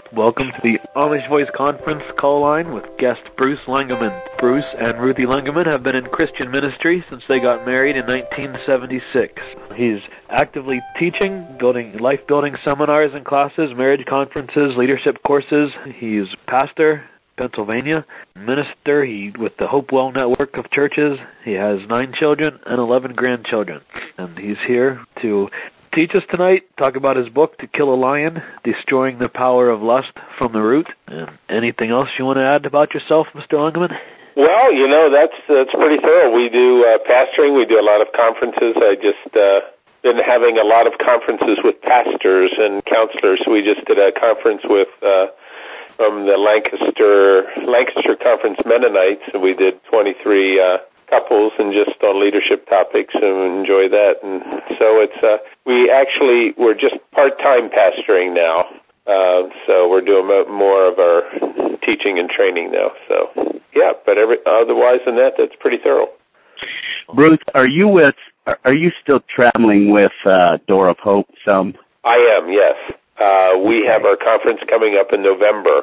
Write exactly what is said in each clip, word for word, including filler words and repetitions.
Welcome to the Amish Voice Conference call line with guest Bruce Lengerman. Bruce and Ruthie Lengerman have been in Christian ministry since they got married in nineteen seventy-six. He's actively teaching, building life-building seminars and classes, marriage conferences, leadership courses. He's pastor, Pennsylvania, minister he with the Hopewell Network of churches. He has nine children and eleven grandchildren, and he's here to teach us tonight, talk about his book, To Kill a Lion, Destroying the Power of Lust from the Root. And anything else you want to add about yourself, Mister Lengerman? Well, you know, that's that's pretty thorough. We do uh, pastoring. We do a lot of conferences. I just uh, been having a lot of conferences with pastors and counselors. We just did a conference with uh, from the Lancaster Lancaster Conference Mennonites, and we did twenty-three uh, couples and just on leadership topics, and enjoy that. And so it's uh, we actually we're just part-time pastoring now. Uh, so we're doing more of our teaching and training now. So yeah, but every, otherwise than that, that's pretty thorough. Bruce, are you with? Are you still traveling with uh, Door of Hope? Some I am. Yes, uh, we have our conference coming up in November.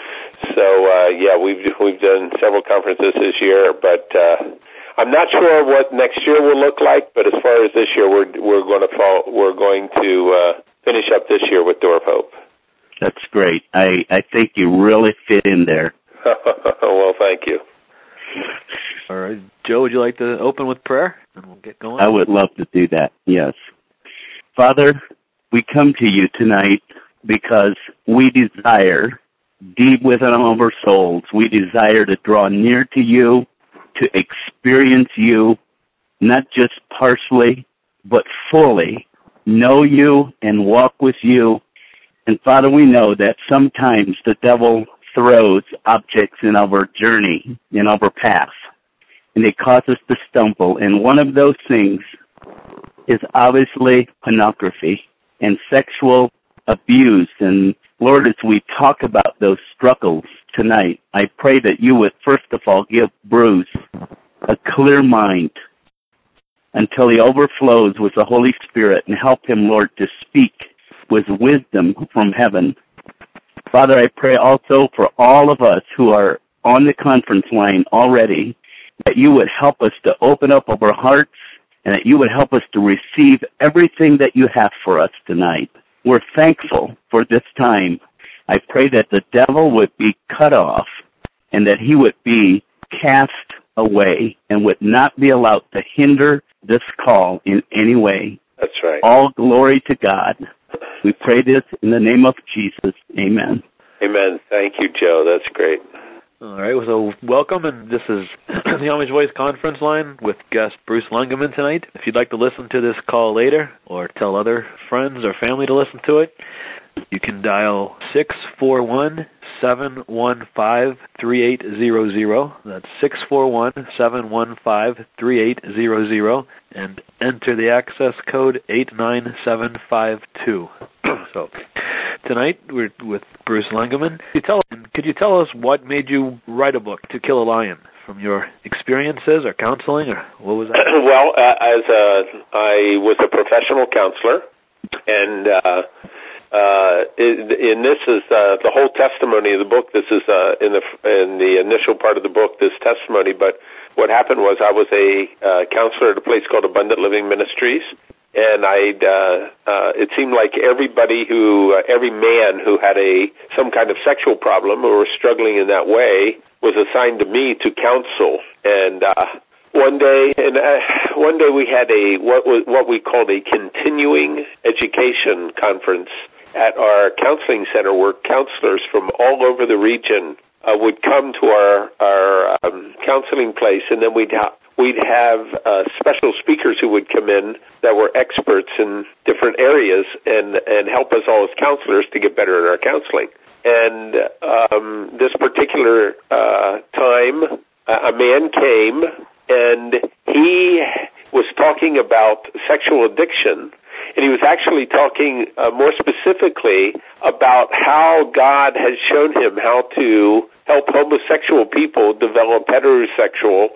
So uh, yeah, we've we've done several conferences this year, but uh, I'm not sure what next year will look like. But as far as this year, we're we're going to fall, we're going to uh, finish up this year with Door of Hope. That's great. I, I think you really fit in there. Well, thank you. All right. Joe, would you like to open with prayer? And we'll get going. I would love to do that, yes. Father, we come to you tonight because we desire, deep within all of our souls, we desire to draw near to you, to experience you, not just partially, but fully, know you and walk with you. And Father, we know that sometimes the devil throws objects in our journey, in our path, and they cause us to stumble. And one of those things is obviously pornography and sexual abuse. And Lord, as we talk about those struggles tonight, I pray that you would first of all give Bruce a clear mind until he overflows with the Holy Spirit, and help him, Lord, to speak with wisdom from heaven. Father, I pray also for all of us who are on the conference line already, that you would help us to open up our hearts, and that you would help us to receive everything that you have for us tonight. We're thankful for this time. I pray that the devil would be cut off, and that he would be cast away, and would not be allowed to hinder this call in any way. That's right. All glory to God. We pray this in the name of Jesus. Amen. Amen. Thank you, Joe. That's great. All right, so welcome, and this is the Amish Voice Conference line with guest Bruce Lengerman tonight. If you'd like to listen to this call later, or tell other friends or family to listen to it, you can dial six four one, seven one five, three eight zero zero. That's six four one, seven one five, three eight zero zero, and enter the access code eight nine seven five two. So tonight we're with Bruce Lengerman. Could you, tell, could you tell us what made you write a book, To Kill a Lion, from your experiences or counseling, or what was that? Well, uh, as a, I was a professional counselor, and uh, uh, in this is uh, the whole testimony of the book. This is uh, in the in the initial part of the book, this testimony. But what happened was I was a uh, counselor at a place called Abundant Living Ministries. And I'd, uh, uh, it seemed like everybody who, uh, every man who had a, some kind of sexual problem or was struggling in that way was assigned to me to counsel. And, uh, one day, and, uh, one day we had a, what was, what we called a continuing education conference at our counseling center, where counselors from all over the region, uh, would come to our, our, um, counseling place, and then we'd ha- We'd have uh, special speakers who would come in that were experts in different areas and, and help us all as counselors to get better at our counseling. And um, this particular uh, time, a man came, and he was talking about sexual addiction, and he was actually talking uh, more specifically about how God has shown him how to help homosexual people develop heterosexual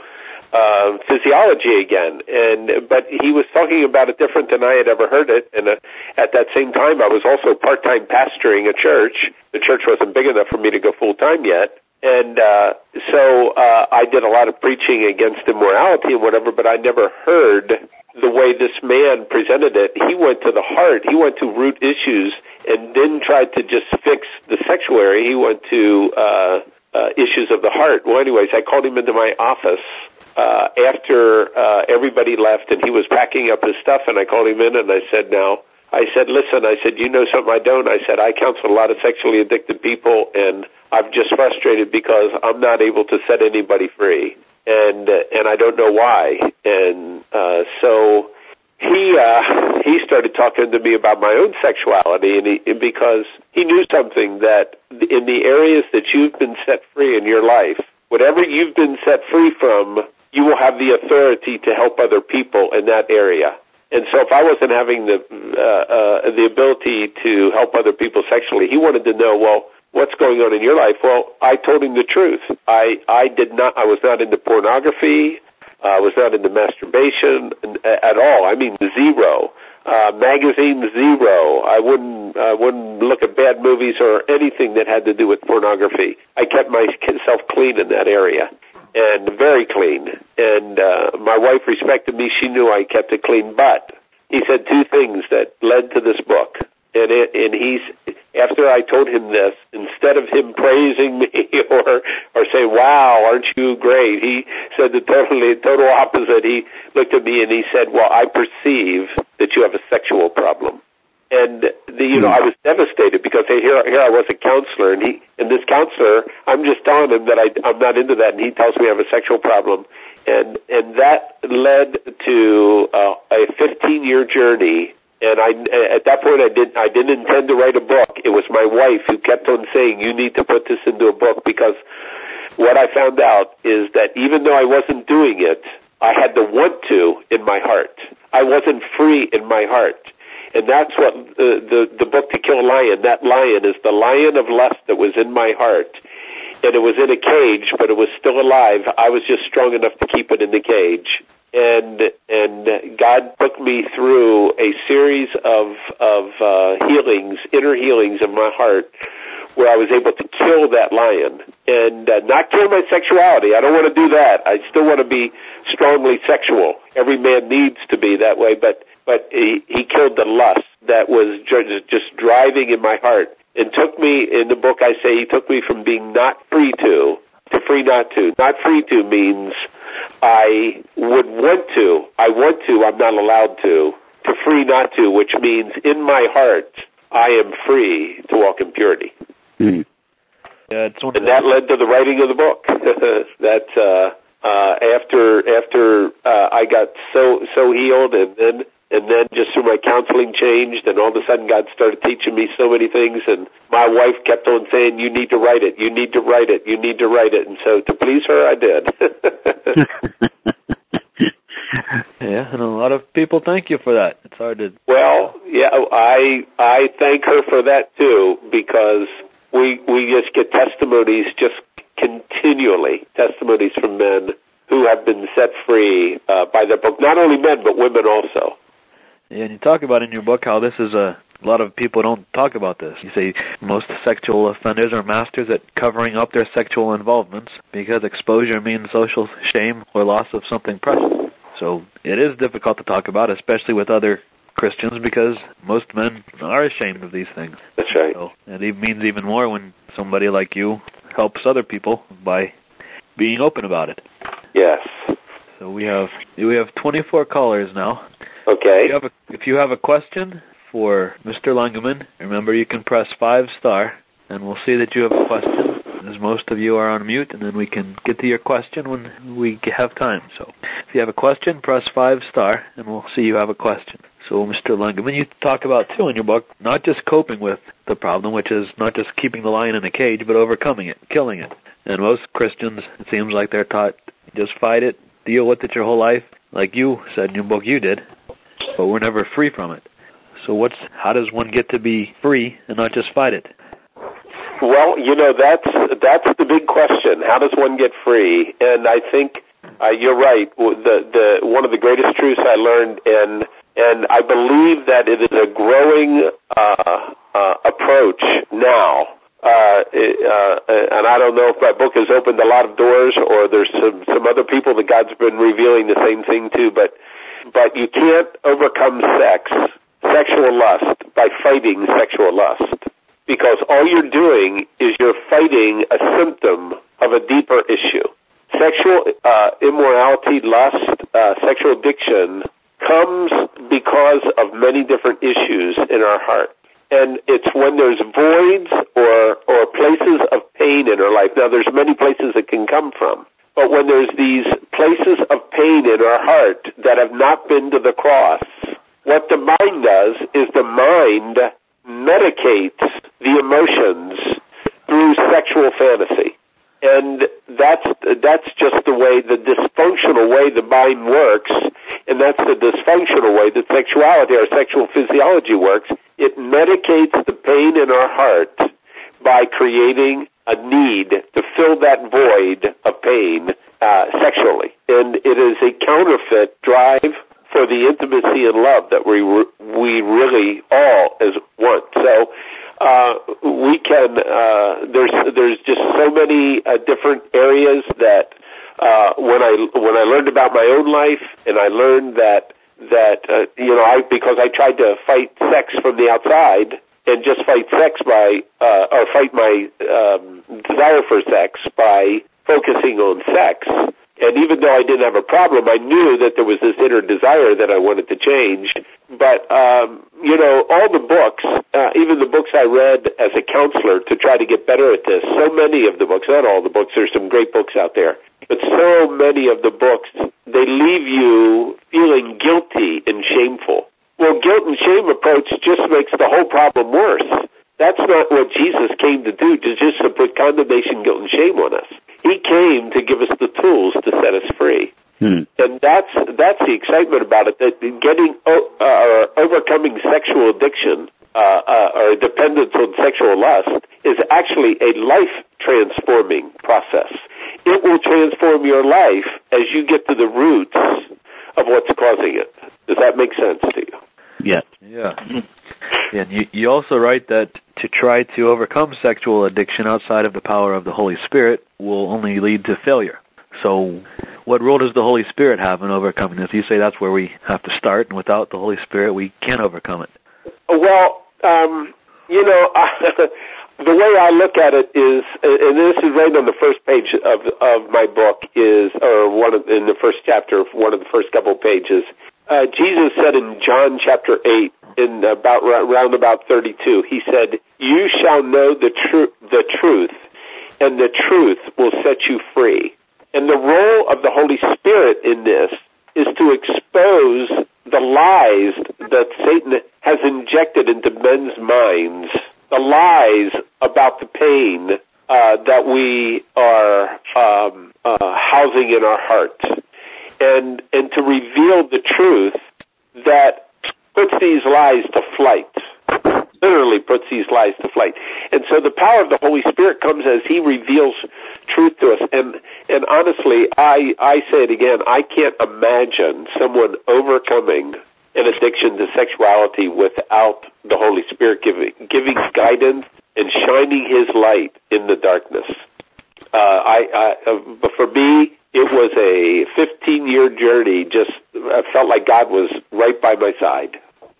uh, physiology again. And but he was talking about it different than I had ever heard it. And uh, at that same time, I was also part-time pastoring a church. The church wasn't big enough for me to go full-time yet. And uh, so uh, I did a lot of preaching against immorality and whatever, but I never heard the way this man presented it. He went to the heart. He went to root issues and didn't try to just fix the sexual area. He went to uh, uh, issues of the heart. Well, anyways, I called him into my office uh, after uh, everybody left, and he was packing up his stuff, and I called him in, and I said, now, I said, listen, I said, you know something I don't? I said, I counsel a lot of sexually addicted people, and I'm just frustrated because I'm not able to set anybody free, and uh, and I don't know why. And uh, so he uh, he started talking to me about my own sexuality, and, he, and because he knew something, that in the areas that you've been set free in your life, whatever you've been set free from, you will have the authority to help other people in that area. And so if I wasn't having the uh, uh, the ability to help other people sexually, he wanted to know, well, what's going on in your life? Well, I told him the truth. I, I did not, I was not into pornography. I was not into masturbation at all. I mean, zero. Uh, magazine, zero. I wouldn't, I wouldn't look at bad movies or anything that had to do with pornography. I kept myself clean in that area, and very clean. And uh, my wife respected me. She knew I kept it clean. But he said two things that led to this book. And, it, and he's, after I told him this, instead of him praising me or or saying, wow, aren't you great, he said the totally total opposite. He looked at me and he said, well, I perceive that you have a sexual problem. And, the, you know, I was devastated because here, here I was a counselor, and he, and this counselor, I'm just telling him that I, I'm not into that, and he tells me I have a sexual problem. And, and that led to uh, a fifteen-year journey. And I, at that point, I didn't, I didn't intend to write a book. It was my wife who kept on saying, you need to put this into a book, because what I found out is that even though I wasn't doing it, I had the want to in my heart. I wasn't free in my heart. And that's what the, the, the book To Kill a Lion, that lion is the lion of lust that was in my heart. And it was in a cage, but it was still alive. I was just strong enough to keep it in the cage. And and God took me through a series of of uh, healings, inner healings of my heart, where I was able to kill that lion and uh, not kill my sexuality. I don't want to do that. I still want to be strongly sexual. Every man needs to be that way, but but he, he killed the lust that was just, just driving in my heart, and took me, in the book I say, he took me from being not free to to free not to. Not free to means I would want to. I want to. I'm not allowed to. To free not to, which means in my heart I am free to walk in purity. Mm-hmm. Yeah, it's one and that led to the writing of the book. that uh, uh, after after uh, I got so so healed, and then and then just through my counseling changed, and all of a sudden God started teaching me so many things, and my wife kept on saying, you need to write it, you need to write it, you need to write it. And so to please her, I did. Yeah, and a lot of people thank you for that. It's hard to... Well, yeah, I I thank her for that too, because we we just get testimonies just continually, testimonies from men who have been set free uh, by the book. Not only men, but women also. Yeah, and you talk about in your book how this is a... A lot of people don't talk about this. You say most sexual offenders are masters at covering up their sexual involvements because exposure means social shame or loss of something precious. So it is difficult to talk about, especially with other Christians, because most men are ashamed of these things. That's right. So it means even more when somebody like you helps other people by being open about it. Yes. So we have we have twenty-four callers now. Okay. If you have a, if you have a question for Mister Langeman, remember you can press five star, and we'll see that you have a question, as most of you are on mute, and then we can get to your question when we have time. So if you have a question, press five star, and we'll see you have a question. So Mister Langeman, you talk about, too, in your book, not just coping with the problem, which is not just keeping the lion in a cage, but overcoming it, killing it. And most Christians, it seems like they're taught, just fight it, deal with it your whole life, like you said in your book you did, but we're never free from it. So what's how does one get to be free and not just fight it? Well, you know, that's that's the big question. How does one get free? And I think Uh, you're right. The the one of the greatest truths I learned, and and I believe that it is a growing uh, uh, approach now. Uh, uh, and I don't know if my book has opened a lot of doors, or there's some, some other people that God's been revealing the same thing to, but but you can't overcome sex, sexual lust, by fighting sexual lust. Because all you're doing is you're fighting a symptom of a deeper issue. Sexual uh, immorality, lust, uh, sexual addiction comes because of many different issues in our heart. And it's when there's voids or or places of pain in our life. Now, there's many places it can come from. But when there's these places of pain in our heart that have not been to the cross, what the mind does is the mind medicates the emotions through sexual fantasy. And that's that's just the way, the dysfunctional way the mind works, and that's the dysfunctional way that sexuality, our sexual physiology works. It medicates the pain in our heart by creating a need to fill that void of pain uh, sexually. And it is a counterfeit drive for the intimacy and love that we we really all as want. So uh, we can, uh, there's there's just so many uh, different areas that uh, when I when I learned about my own life, and I learned that that uh, you know I because I tried to fight sex from the outside and just fight sex by uh, or fight my um, desire for sex by focusing on sex. And even though I didn't have a problem, I knew that there was this inner desire that I wanted to change. But, um, you know, all the books, uh, even the books I read as a counselor to try to get better at this, so many of the books, not all the books, there's some great books out there, but so many of the books, they leave you feeling guilty and shameful. Well, guilt and shame approach just makes the whole problem worse. That's not what Jesus came to do, to just to put condemnation, guilt, and shame on us. He came to give us the tools to set us free. Hmm. And that's that's the excitement about it, that getting uh, or overcoming sexual addiction uh, uh, or dependence on sexual lust is actually a life-transforming process. It will transform your life as you get to the roots of what's causing it. Does that make sense to you? Yeah. Yeah. And you, you also write that to try to overcome sexual addiction outside of the power of the Holy Spirit will only lead to failure. So what role does the Holy Spirit have in overcoming this? You say that's where we have to start, and without the Holy Spirit, we can't overcome it. Well, um, you know, I, the way I look at it is, and this is right on the first page of of my book, is, or one of, in the first chapter, one of the first couple pages, uh, Jesus said in John chapter eight, in about round about thirty-two, he said, "You shall know the truth, the truth, and the truth will set you free." And the role of the Holy Spirit in this is to expose the lies that Satan has injected into men's minds, the lies about the pain uh, that we are um, uh, housing in our hearts, and and to reveal the truth that puts these lies to flight, literally puts these lies to flight. And so the power of the Holy Spirit comes as He reveals truth to us. And and honestly, I, I say it again, I can't imagine someone overcoming an addiction to sexuality without the Holy Spirit giving, giving guidance and shining His light in the darkness. Uh, I, I, uh, but for me, it was a fifteen-year journey. Just I felt like God was right by my side.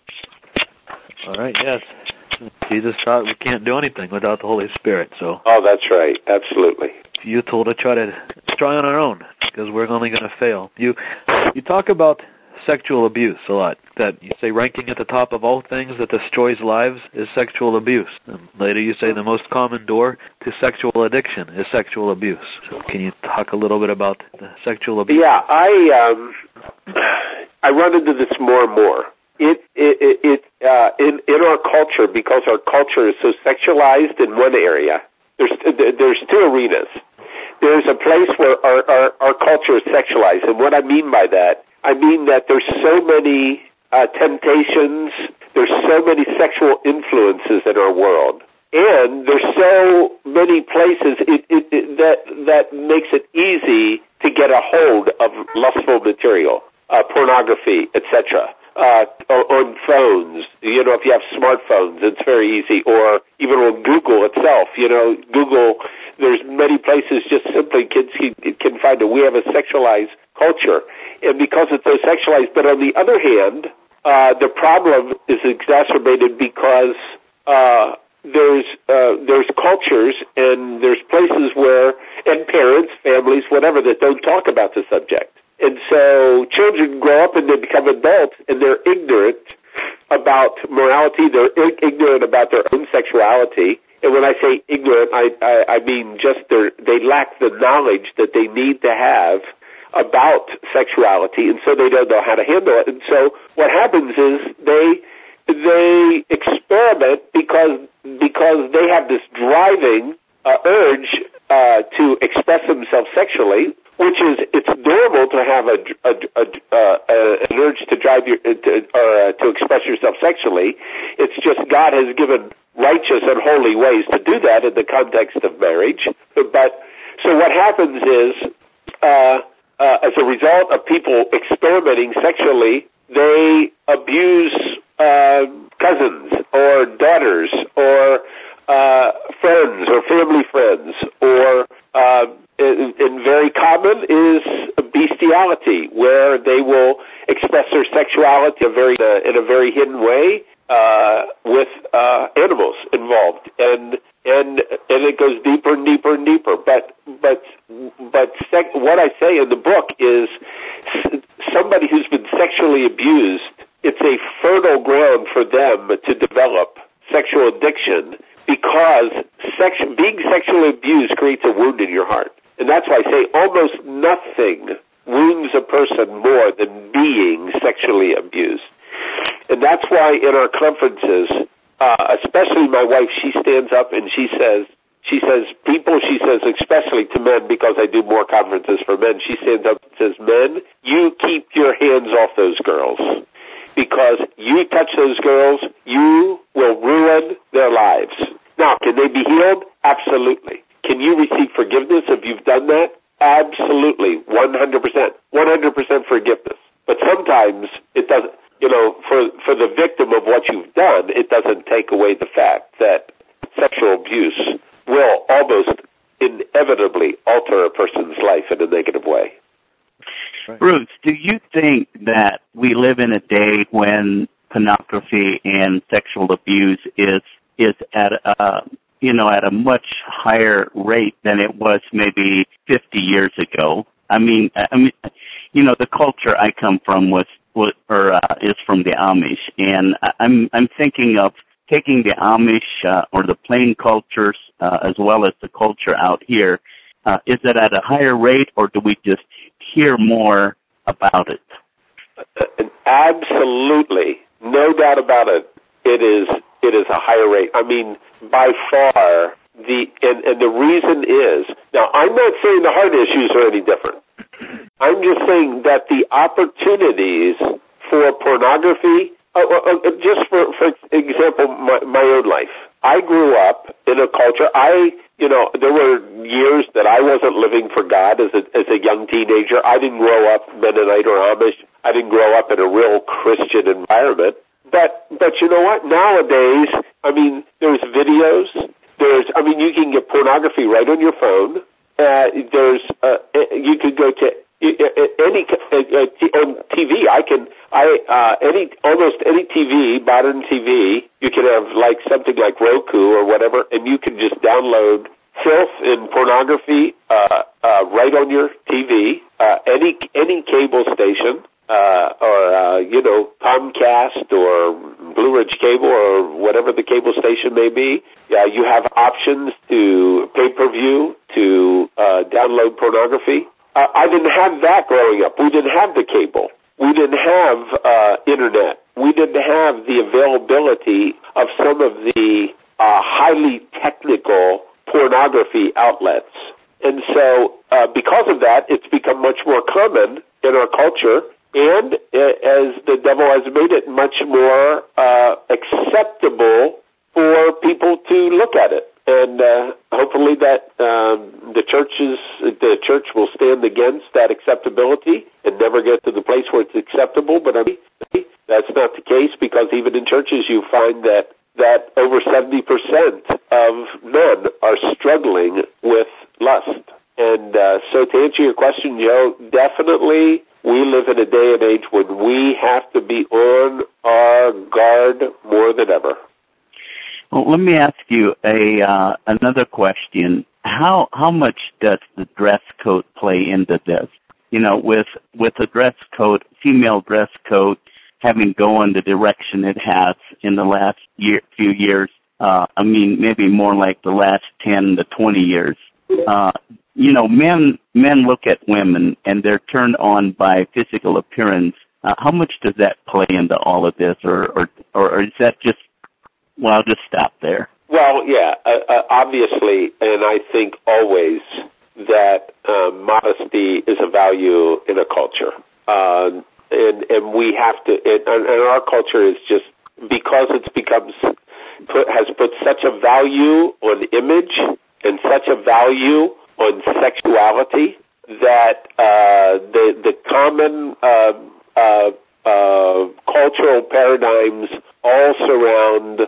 All right, yes. Jesus taught we can't do anything without the Holy Spirit. So. Oh, that's right. Absolutely. You told to try to try on our own because we're only going to fail. You you talk about sexual abuse a lot. That you say ranking at the top of all things that destroys lives is sexual abuse. And later you say the most common door to sexual addiction is sexual abuse. So can you talk a little bit about the sexual abuse? Yeah, I um, I run into this more and more. It it it uh, in in our culture, because our culture is so sexualized in one area. There's there's two arenas. There's a place where our, our, our culture is sexualized, and what I mean by that, I mean that there's so many uh, temptations, there's so many sexual influences in our world, and there's so many places it, it, it, that that makes it easy to to get a hold of lustful material, uh, pornography, et cetera. Uh, on phones, you know, if you have smartphones, it's very easy. Or even on Google itself, you know, Google, there's many places just simply kids can, can find it. We have a sexualized culture. And because it's so sexualized, but on the other hand, uh, the problem is exacerbated because, uh, there's, uh, there's cultures and there's places where, and parents, families, whatever, that don't talk about the subject. And so children grow up and they become adults and they're ignorant about morality. They're ignorant about their own sexuality. And when I say ignorant, I, I, I mean just they lack the knowledge that they need to have about sexuality, and so they don't know how to handle it. And so what happens is they they experiment because because they have this driving uh, urge uh, to express themselves sexually, which is, it's normal to have a, a, a, uh, an urge to drive your, to, or uh, to express yourself sexually. It's just God has given righteous and holy ways to do that in the context of marriage. But, so what happens is, uh, uh, as a result of people experimenting sexually, they abuse, uh, cousins or daughters or, uh, friends or family friends or, uh, and very common is bestiality, where they will express their sexuality a very, uh, in a very hidden way uh, with uh, animals involved, and and and it goes deeper and deeper and deeper. But but but sec- what I say in the book is somebody who's been sexually abused, it's a fertile ground for them to develop sexual addiction, because sex, being sexually abused creates a wound in your heart. And that's why I say almost nothing wounds a person more than being sexually abused. And that's why in our conferences, uh, especially my wife, she stands up and she says, she says, people, she says, especially to men, because I do more conferences for men, she stands up and says, men, you keep your hands off those girls. Because you touch those girls, you will ruin their lives. Now, can they be healed? Absolutely. Can you receive forgiveness if you've done that? Absolutely, one hundred percent. one hundred percent forgiveness. But sometimes it doesn't, you know, for, for the victim of what you've done, it doesn't take away the fact that sexual abuse will almost inevitably alter a person's life in a negative way. Bruce, do you think that we live in a day when pornography and sexual abuse is is at a you know, at a much higher rate than it was maybe fifty years ago? I mean, I mean, you know, the culture I come from was, was or uh, is from the Amish, and I'm I'm thinking of taking the Amish uh, or the plain cultures uh, as well as the culture out here. Uh, is it at a higher rate, or do we just hear more about it? Absolutely, no doubt about it. It is it is a higher rate. I mean, by far, the and, and the reason is, now I'm not saying the heart issues are any different. I'm just saying that the opportunities for pornography, uh, uh, just for, for example, my, my own life. I grew up in a culture, I, you know, there were years that I wasn't living for God as a, as a young teenager. I didn't grow up Mennonite or Amish. I didn't grow up in a real Christian environment. But, but you know what? Nowadays, I mean, there's videos. There's, I mean, you can get pornography right on your phone. Uh, there's, uh, you could go to any, uh, on T V. I can, I, uh, any, almost any T V, modern T V, you can have like something like Roku or whatever, and you can just download filth and pornography, uh, uh, right on your T V, uh, any, any cable station. Uh, or, uh, you know, Comcast or Blue Ridge Cable or whatever the cable station may be. Yeah, you have options to pay-per-view, to uh, download pornography. Uh, I didn't have that growing up. We didn't have the cable. We didn't have uh, Internet. We didn't have the availability of some of the uh, highly technical pornography outlets. And so uh, because of that, it's become much more common in our culture. And as the devil has made it much more uh, acceptable for people to look at it. and uh, hopefully that um, the churches, the church will stand against that acceptability and never get to the place where it's acceptable. But I mean, that's not the case, because even in churches you find that that over seventy percent of men are struggling with lust. And uh, so to answer your question, Joe, definitely we live in a day and age when we have to be on our guard more than ever. Well, let me ask you a uh, another question. How how much does the dress code play into this? You know, with with the dress code, female dress code having gone the direction it has in the last year, few years, uh, I mean, maybe more like the last ten to twenty years. Uh, you know, men men look at women and they're turned on by physical appearance. Uh, how much does that play into all of this, or or, or is that just? Well, I'll just stop there. Well, yeah, uh, uh, obviously, and I think always that uh, modesty is a value in a culture, uh, and and we have to. And, and our culture is just because it's becomes put, has put such a value on image and such a value on sexuality that uh, the the common uh, uh, uh, cultural paradigms all surround,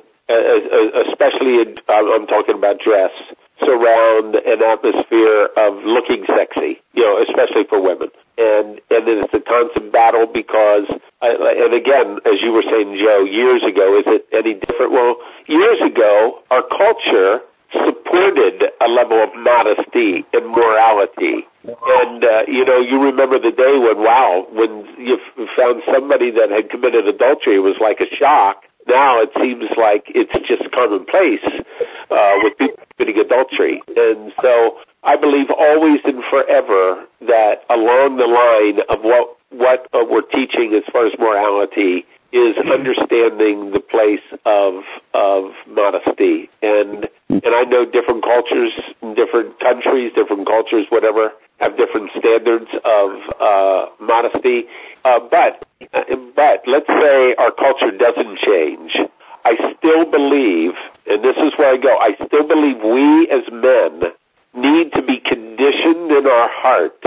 uh, especially in, I'm talking about dress, surround an atmosphere of looking sexy, you know, especially for women. And and it's a constant battle because, uh, and again, as you were saying, Joe, years ago, is it any different? Well, years ago, our culture supported a level of modesty and morality. And, uh, you know, you remember the day when, wow, when you f- found somebody that had committed adultery, it was like a shock. Now it seems like it's just commonplace uh, with people committing adultery. And so I believe always and forever that along the line of what, what uh, we're teaching as far as morality is understanding the place of of modesty. And and I know different cultures, different countries, different cultures, whatever, have different standards of uh, modesty. Uh, but but let's say our culture doesn't change. I still believe, and this is where I go, I still believe we as men need to be conditioned in our heart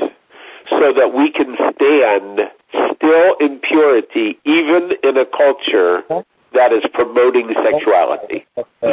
so that we can stand still in purity, even in a culture that is promoting sexuality.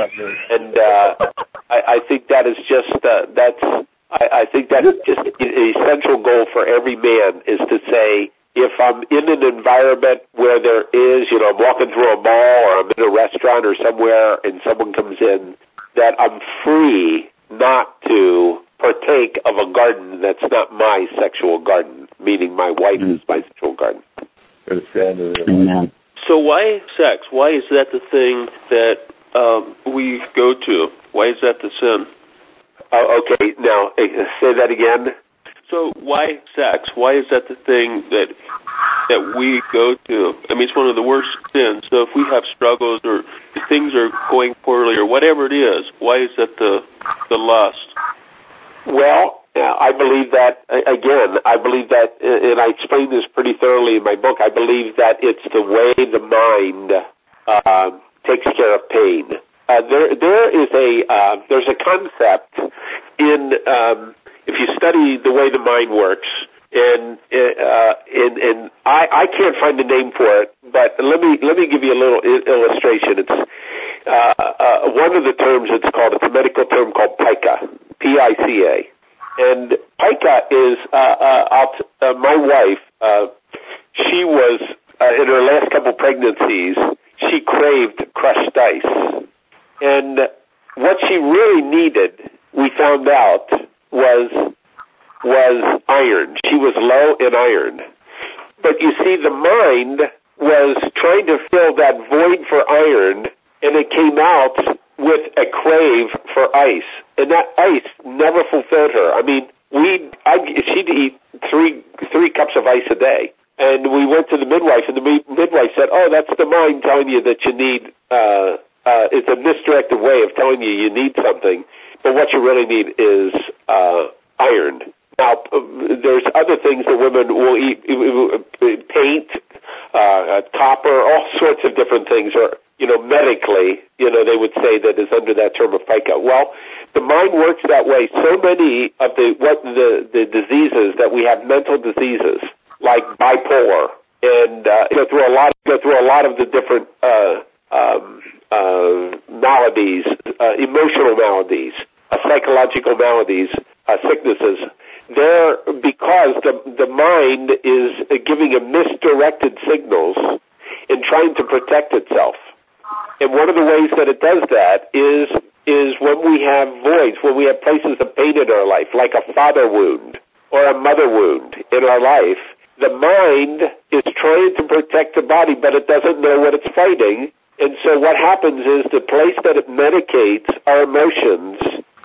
And uh, I, I think that is just, uh, that's, I, I think that's just an essential goal for every man, is to say, if I'm in an environment where there is, you know, I'm walking through a mall or I'm in a restaurant or somewhere and someone comes in, that I'm free not to partake of a garden that's not my sexual garden, meaning my wife is my sexual garden. Amen. So why sex? Why is that the thing that um, we go to? Why is that the sin? Uh, okay, now say that again. So why sex? Why is that the thing that that we go to? I mean, it's one of the worst sins. So if we have struggles or if things are going poorly or whatever it is, why is that the the lust? Well, I believe that, again, I believe that, and I explain this pretty thoroughly in my book, I believe that it's the way the mind uh, takes care of pain. Uh, there, there is a, uh, there's a concept in, um, if you study the way the mind works, and uh, and, and I, I can't find a name for it, but let me let me give you a little illustration. It's uh, uh, one of the terms. It's called, it's a medical term called pica, P I C A, and pica is uh, uh, I'll t- uh, my wife. Uh, she was uh, in her last couple pregnancies. She craved crushed ice, and what she really needed, we found out, was. was iron. She was low in iron. But you see, the mind was trying to fill that void for iron, and it came out with a crave for ice. And that ice never fulfilled her. I mean, we, I, she'd eat three, three cups of ice a day. And we went to the midwife, and the midwife said, oh, that's the mind telling you that you need, uh, uh, it's a misdirected way of telling you you need something. But what you really need is uh, iron. Now, there's other things that women will eat, paint, uh, copper, all sorts of different things, or you know, medically, you know, they would say that is under that term of FICA. Well, the mind works that way. So many of the what the, the diseases that we have, mental diseases like bipolar, and uh, go through a lot go through a lot of the different uh, um, uh, maladies, uh, emotional maladies, uh, psychological maladies, uh, sicknesses. They're because the the mind is giving a misdirected signals and trying to protect itself. And one of the ways that it does that is is when we have voids, when we have places of pain in our life, like a father wound or a mother wound in our life. The mind is trying to protect the body, but it doesn't know what it's fighting. And so what happens is the place that it medicates our emotions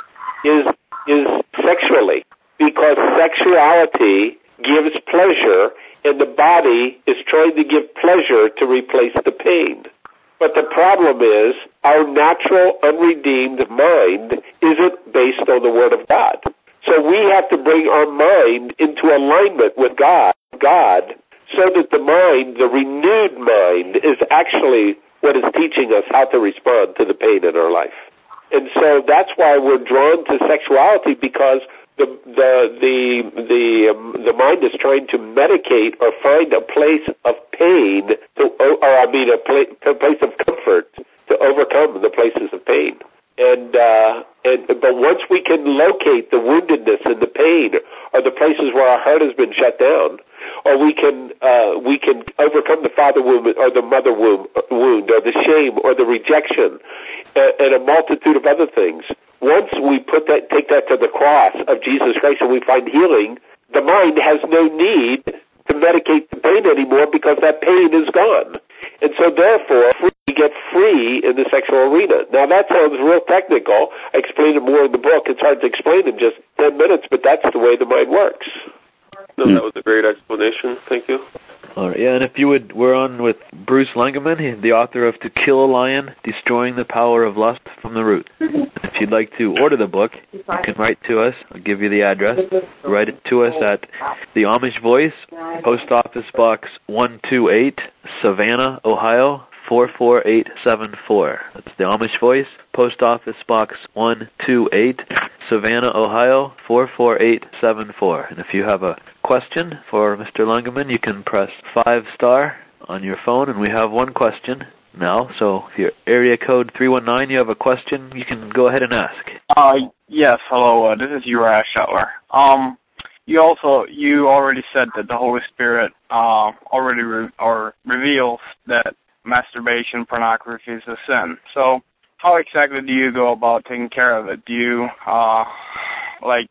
is is sexually, because sexuality gives pleasure, and the body is trying to give pleasure to replace the pain. But the problem is our natural, unredeemed mind isn't based on the Word of God. So we have to bring our mind into alignment with God, God, so that the mind, the renewed mind, is actually what is teaching us how to respond to the pain in our life. And so that's why we're drawn to sexuality, because the the the the um, the mind is trying to medicate or find a place of pain to, or I mean a, pla- a place of comfort to overcome the places of pain. And uh, and but once we can locate the woundedness and the pain, or the places where our heart has been shut down, or we can uh, we can overcome the father wound or the mother wound, wound or the shame or the rejection, and, and a multitude of other things. Once we put that, take that to the cross of Jesus Christ, and we find healing, the mind has no need to medicate the pain anymore, because that pain is gone. And so therefore, we get free in the sexual arena. Now that sounds real technical. I explain it more in the book. It's hard to explain in just ten minutes, but that's the way the mind works. No, that was a great explanation. Thank you. All right, yeah, and if you would, we're on with Bruce Lengerman, he's the author of To Kill a Lion, Destroying the Power of Lust from the Root. If you'd like to order the book, you can write to us. I'll give you the address. Write it to us at The Amish Voice, Post Office Box one two eight, Savannah, Ohio, four four eight seven four. That's The Amish Voice, Post Office Box one two eight, Savannah, Ohio, four four eight seven four. And if you have a question for Mister Lengerman, you can press five star on your phone, and we have one question now. So if you're area code three one nine, you have a question, you can go ahead and ask. Uh, yes, hello, uh, this is Uriah Shetler. Um, you also, you already said that the Holy Spirit uh, already re- or reveals that masturbation, pornography is a sin. So how exactly do you go about taking care of it? Do you, uh, like,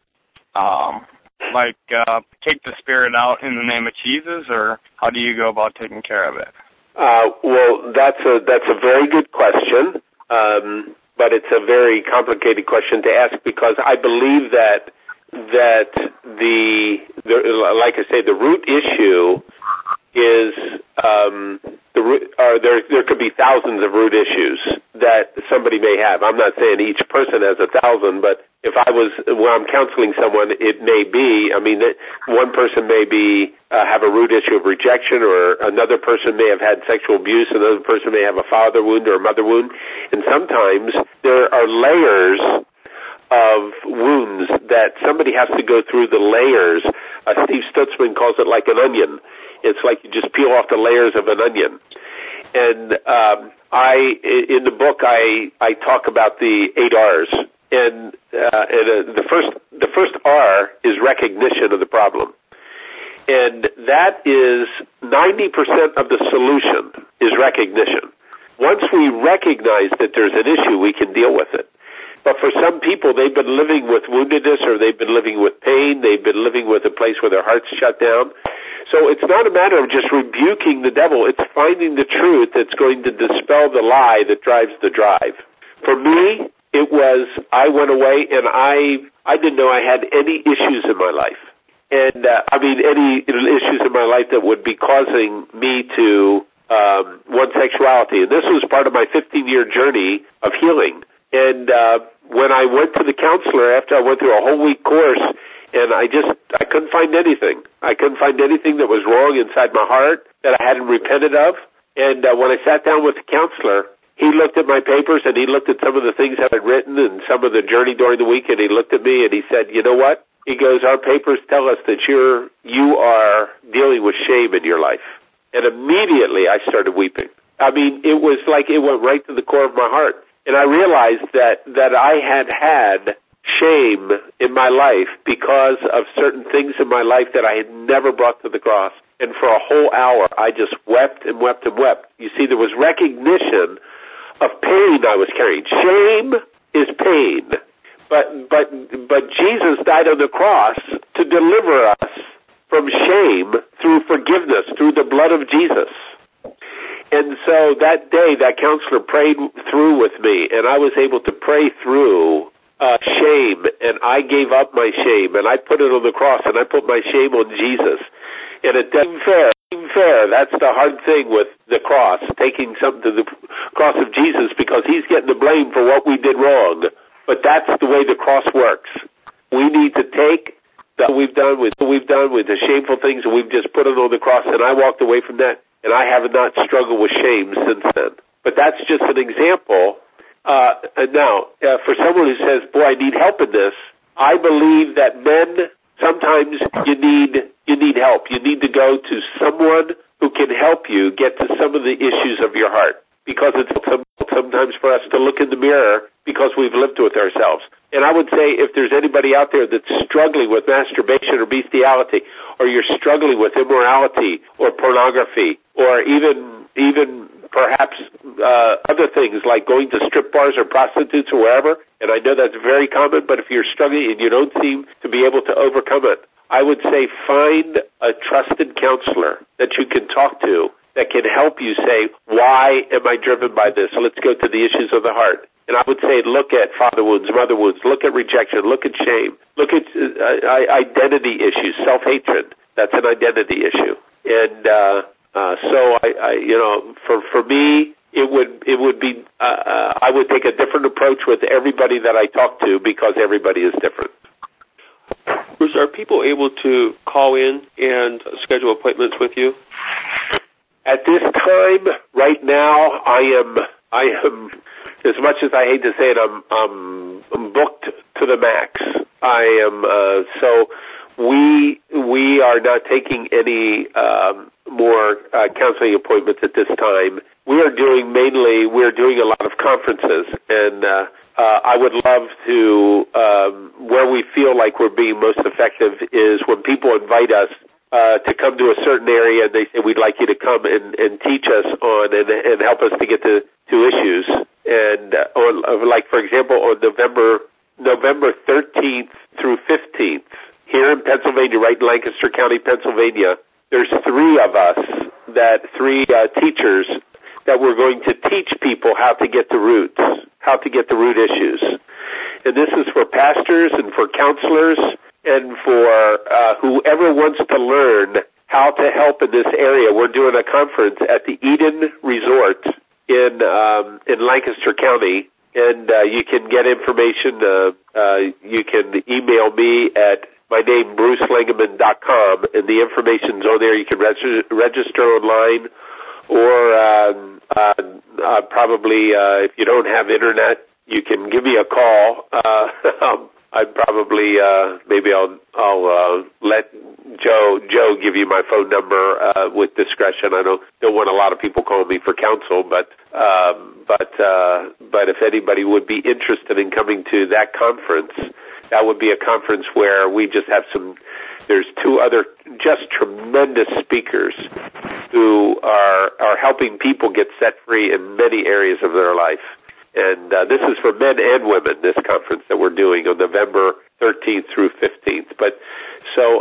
um, like uh, kick the spirit out in the name of Jesus, or how do you go about taking care of it? Uh, well, that's a that's a very good question, um, but it's a very complicated question to ask, because I believe that that the, the like I say, the root issue is um, the root, uh, there there could be thousands of root issues that somebody may have. I'm not saying each person has a thousand, but if I was when I'm counseling someone, it may be. I mean, one person may be uh, have a root issue of rejection, or another person may have had sexual abuse, another person may have a father wound or a mother wound, and sometimes there are layers of wounds that somebody has to go through the layers. Uh, Steve Stutzman calls it like an onion. It's like you just peel off the layers of an onion. And um, I, in the book, I, I talk about the eight R's. And, uh, and uh, the first the first R is recognition of the problem. And that is ninety percent of the solution is recognition. Once we recognize that there's an issue, we can deal with it. But for some people, they've been living with woundedness, or they've been living with pain, they've been living with a place where their heart's shut down. So it's not a matter of just rebuking the devil, it's finding the truth that's going to dispel the lie that drives the drive. For me, it was, I went away and I I didn't know I had any issues in my life. And, uh, I mean, any issues in my life that would be causing me to um, want sexuality. And this was part of my fifteen-year journey of healing. And uh, when I went to the counselor after I went through a whole week course, and I just, I couldn't find anything. I couldn't find anything that was wrong inside my heart that I hadn't repented of. And uh, when I sat down with the counselor, he looked at my papers and he looked at some of the things that I'd written and some of the journey during the week, and he looked at me and he said, you know what? He goes, our papers tell us that you're, you are dealing with shame in your life. And immediately I started weeping. I mean, it was like it went right to the core of my heart. And I realized that, that I had had shame in my life because of certain things in my life that I had never brought to the cross. And for a whole hour, I just wept and wept and wept. You see, there was recognition of pain I was carrying. Shame is pain. But, but, but Jesus died on the cross to deliver us from shame through forgiveness, through the blood of Jesus. And so that day, that counselor prayed through with me, and I was able to pray through uh, shame, and I gave up my shame, and I put it on the cross, and I put my shame on Jesus. And it doesn't fair. fair. That's the hard thing with the cross, taking something to the cross of Jesus, because he's getting the blame for what we did wrong. But that's the way the cross works. We need to take what we've done with what we've done with the shameful things, and we've just put it on the cross, and I walked away from that. And I have not struggled with shame since then. But that's just an example. Uh, and now, uh, for someone who says, boy, I need help in this, I believe that men, sometimes you need you need help. You need to go to someone who can help you get to some of the issues of your heart. Because it's sometimes for us to look in the mirror because we've lived with ourselves. And I would say if there's anybody out there that's struggling with masturbation or bestiality, or you're struggling with immorality or pornography, or even even perhaps uh, other things like going to strip bars or prostitutes or wherever, and I know that's very common, but if you're struggling and you don't seem to be able to overcome it, I would say find a trusted counselor that you can talk to that can help you say, why am I driven by this? Let's go to the issues of the heart. And I would say look at father wounds, mother wounds, look at rejection, look at shame, look at uh, identity issues, self-hatred. That's an identity issue. And uh, uh, so, I, I, you know, for, for me, it would it would be, uh, uh, I would take a different approach with everybody that I talk to because everybody is different. Bruce, are people able to call in and schedule appointments with you? At this time, right now, I am, I am, as much as I hate to say it, I'm, I'm, I'm booked to the max. I am, uh, so we, we are not taking any, um, more, uh, counseling appointments at this time. We are doing mainly, we're doing a lot of conferences, and, uh, uh, I would love to, um, where we feel like we're being most effective is when people invite us Uh, to come to a certain area, and they say, we'd like you to come and, and teach us on and, and help us to get to, to issues. And uh, on, like, for example, on November November thirteenth through fifteenth, here in Pennsylvania, right in Lancaster County, Pennsylvania, there's three of us, that three uh, teachers, that we're going to teach people how to get the roots, how to get the root issues. And this is for pastors and for counselors, and for uh, whoever wants to learn how to help in this area. We're doing a conference at the Eden Resort in um, in Lancaster County, and uh, you can get information. Uh, uh, you can email me at my name, bruce langeman dot com, and the information's on there. You can register, register online, or um, uh, uh, probably uh, if you don't have internet, you can give me a call. Uh, I'd probably, uh, maybe I'll, I'll, uh, let Joe, Joe give you my phone number, uh, with discretion. I don't, don't want a lot of people calling me for counsel, but, um, but, uh, but if anybody would be interested in coming to that conference, that would be a conference where we just have some, there's two other just tremendous speakers who are, are helping people get set free in many areas of their life. And uh, this is for men and women, this conference that we're doing on November thirteenth through fifteenth. But so,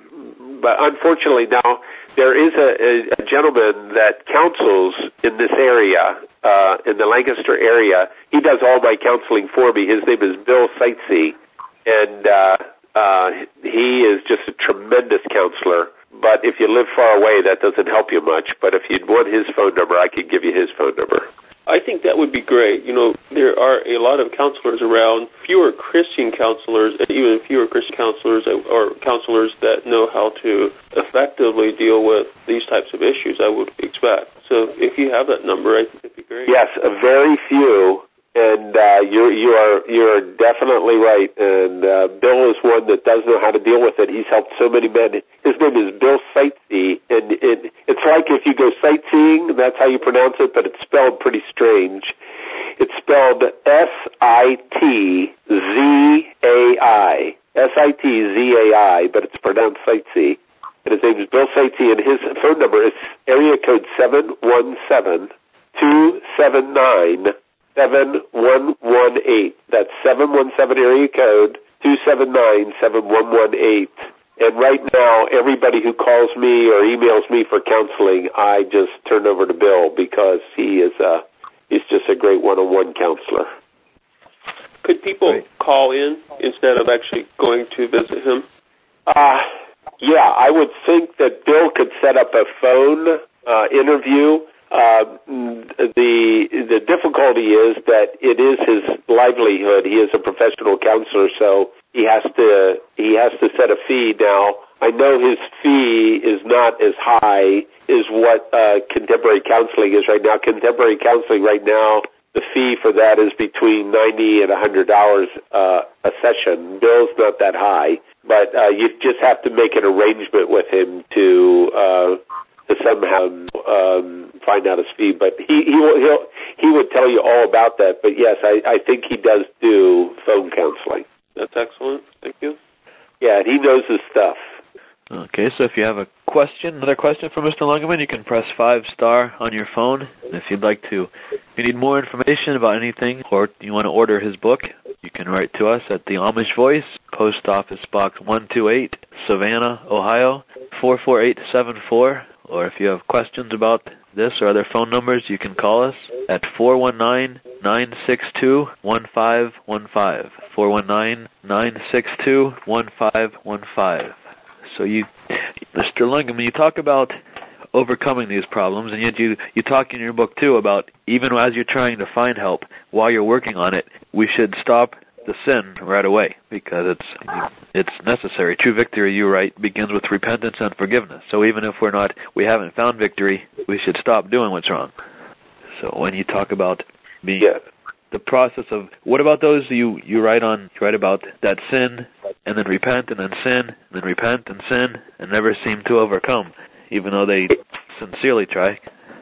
um, but unfortunately now, there is a, a gentleman that counsels in this area, uh, in the Lancaster area. He does all my counseling for me. His name is Bill Sightsee, and uh, uh, he is just a tremendous counselor. But if you live far away, that doesn't help you much. But if you'd want his phone number, I could give you his phone number. I think that would be great. You know, there are a lot of counselors around, fewer Christian counselors, and even fewer Christian counselors or counselors that know how to effectively deal with these types of issues, I would expect. So if you have that number, I think it'd be great. Yes, a very few, and uh, you you are you're definitely right. And uh, Bill is one that does know how to deal with it. He's helped so many men. His name is Bill Sightsee, and it, it's like if you go sightseeing, that's how you pronounce it, but it's spelled pretty strange. It's spelled S I T Z A I. S I T Z A I, but it's pronounced Sightsee. And his name is Bill Sightsee, and his phone number is area code seven one seven, two seven nine, seven one one eight. That's seven one seven area code two seven nine, seven one one eight. And right now, everybody who calls me or emails me for counseling, I just turn over to Bill because he is a, he's just a great one-on-one counselor. Could people right. call in instead of actually going to visit him? Uh, yeah, I would think that Bill could set up a phone uh, interview. Uh, the the difficulty is that it is his livelihood. He is a professional counselor, so he has to he has to set a fee. Now, I know his fee is not as high as what uh, contemporary counseling is right now. Contemporary counseling right now, the fee for that is between ninety and a hundred dollars uh, a session. Bill's not that high, but uh, you just have to make an arrangement with him to uh, to somehow um, find out his fee. But he he will, he'll he would tell you all about that. But yes, I, I think he does do phone counseling. That's excellent. Thank you. Yeah, he knows his stuff. Okay, so if you have a question, another question for Mister Lungerman, you can press five star on your phone. And if you'd like to, if you need more information about anything, or you want to order his book, you can write to us at the Amish Voice, Post Office Box one two eight, Savannah, Ohio, four four eight seven four. Or if you have questions about this or other phone numbers, you can call us at four one nine, nine six two, one five one five, four one nine, nine six two, one five one five. So you, Mister Lungerman, you talk about overcoming these problems, and yet you, you talk in your book, too, about even as you're trying to find help, while you're working on it, we should stop the sin right away, because it's it's necessary. True victory, you write, begins with repentance and forgiveness. So even if we're not, we haven't found victory, we should stop doing what's wrong. So when you talk about being... Yeah. The process of, what about those you, you write on, you write about that sin, and then repent, and then sin, and then repent, and sin, and never seem to overcome, even though they sincerely try?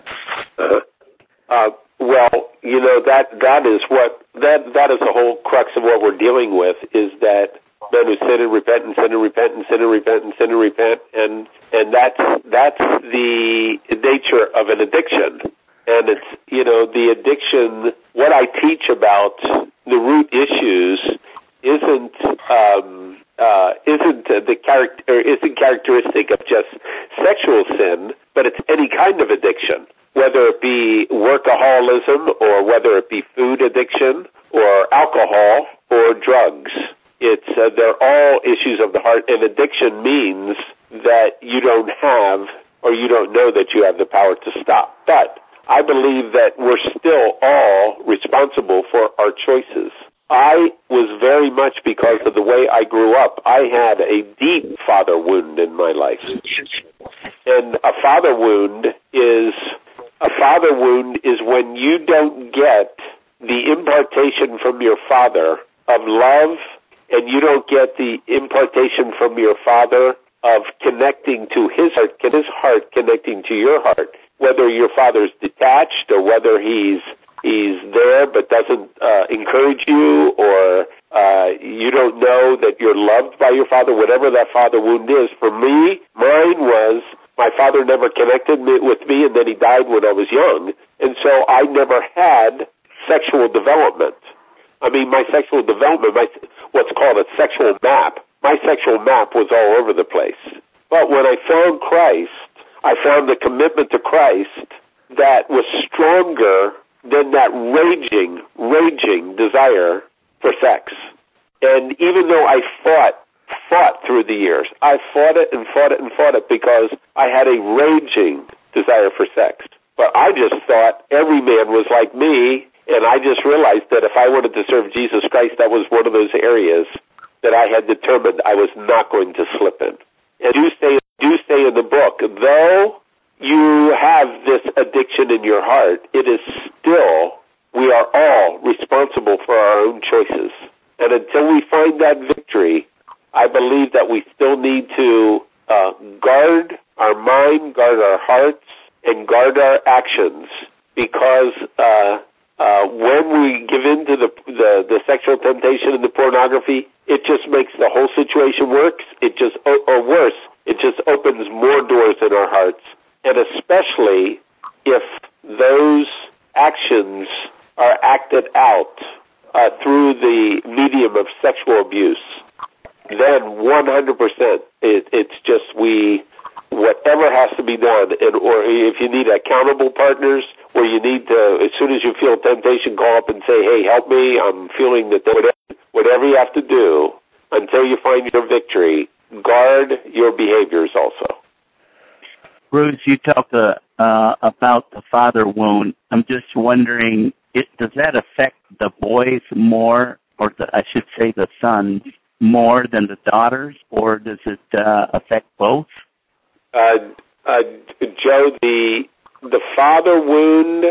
Uh, uh, well, you know, that that is what, that that is the whole crux of what we're dealing with, is that men who sin and repent and sin and repent and sin and repent and sin and repent, and, and that's, that's the nature of an addiction. And it's, you know, the addiction, what I teach about the root issues isn't, um, uh, isn't the character, isn't characteristic of just sexual sin, but it's any kind of addiction, whether it be workaholism or whether it be food addiction or alcohol or drugs. It's, uh, they're all issues of the heart, and addiction means that you don't have, or you don't know that you have the power to stop. But I believe that we're still all responsible for our choices. I was very much, because of the way I grew up, I had a deep father wound in my life. And a father wound is, a father wound is when you don't get the impartation from your father of love, and you don't get the impartation from your father of connecting to his heart, his heart connecting to your heart. Whether your father's detached or whether he's he's there but doesn't uh, encourage you, or uh, you don't know that you're loved by your father, whatever that father wound is. For me, mine was my father never connected me, with me, and then he died when I was young, and so I never had sexual development. I mean, my sexual development, my what's called a sexual map, my sexual map was all over the place. But when I found Christ, I found the commitment to Christ that was stronger than that raging, raging desire for sex. And even though I fought, fought through the years, I fought it and fought it and fought it because I had a raging desire for sex. But I just thought every man was like me, and I just realized that if I wanted to serve Jesus Christ, that was one of those areas that I had determined I was not going to slip in. And you say, you say in the book, though you have this addiction in your heart, it is still, we are all responsible for our own choices. And until we find that victory, I believe that we still need to uh, guard our mind, guard our hearts, and guard our actions, because uh, uh, when we give in to the, the, the sexual temptation and the pornography, it just makes the whole situation worse. It just, or worse, it just opens more doors in our hearts. And especially if those actions are acted out uh, through the medium of sexual abuse, then one hundred percent it, it's just we, whatever has to be done, and or if you need accountable partners, where you need to, as soon as you feel temptation, call up and say, hey, help me, I'm feeling that whatever, whatever you have to do until you find your victory, guard your behaviors also. Bruce, you talked uh, uh, about the father wound. I'm just wondering, it, does that affect the boys more, or the, I should say the sons, more than the daughters, or does it uh, affect both? Uh, uh, Joe, the the father wound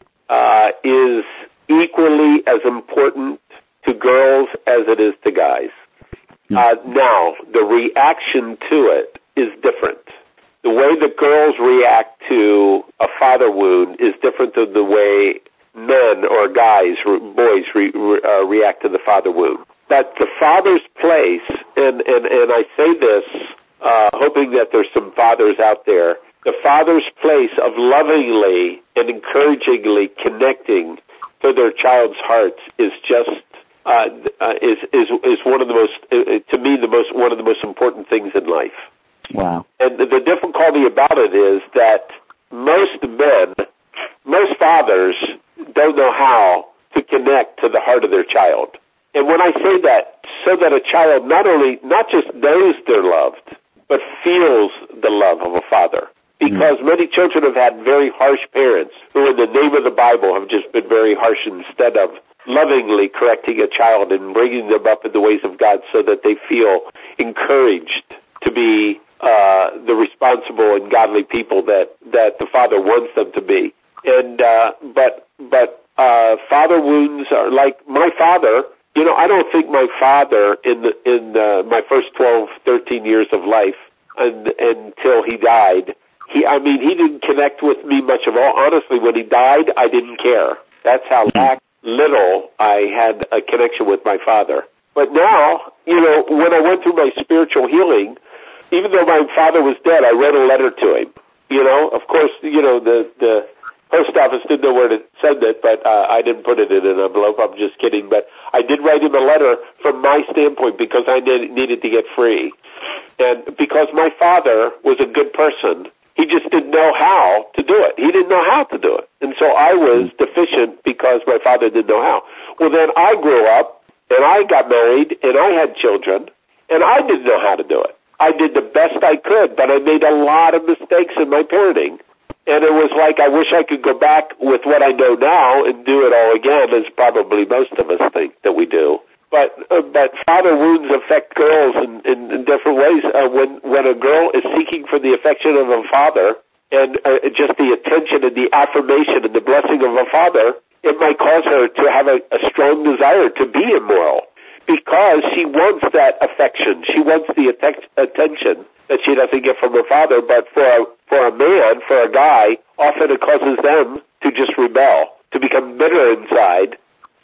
uh, is equally as important to girls as it is to guys. Mm-hmm. Uh, now, the reaction to it is different. The way the girls react to a father wound is different than the way men or guys, boys, re, uh, react to the father wound. But the father's place, and, and, and I say this uh, hoping that there's some fathers out there, the father's place of lovingly and encouragingly connecting to their child's hearts is just uh, uh, is is is one of the most uh, to me the most one of the most important things in life. Wow. And the, the difficulty about it is that most men, most fathers don't know how to connect to the heart of their child. And when I say that, so that a child not only, not just knows they're loved, but feels the love of a father. Because mm. many children have had very harsh parents who in the name of the Bible have just been very harsh instead of lovingly correcting a child and bringing them up in the ways of God so that they feel encouraged to be uh, the responsible and godly people that, that the father wants them to be. And uh, but but uh, father wounds are like my father. You know, I don't think my father in the, in uh, my first twelve, thirteen years of life, and, until he died, he I mean he didn't connect with me much of all. Honestly, when he died, I didn't care. That's how little I had a connection with my father. But now, you know, when I went through my spiritual healing, even though my father was dead, I wrote a letter to him. You know, of course, you know, the, the post office didn't know where to send it, but uh, I didn't put it in an envelope. I'm just kidding. But I did write him a letter from my standpoint because I need, needed to get free. And because my father was a good person, he just didn't know how to do it. He didn't know how to do it. And so I was deficient because my father didn't know how. Well, then I grew up, and I got married, and I had children, and I didn't know how to do it. I did the best I could, but I made a lot of mistakes in my parenting. And it was like I wish I could go back with what I know now and do it all again, as probably most of us think that we do. But uh, but father wounds affect girls in, in, in different ways. Uh, when when a girl is seeking for the affection of a father and uh, just the attention and the affirmation and the blessing of a father, it might cause her to have a, a strong desire to be immoral because she wants that affection. She wants the att- attention that she doesn't get from her father. But for a, for a man, for a guy, often it causes them to just rebel, to become bitter inside,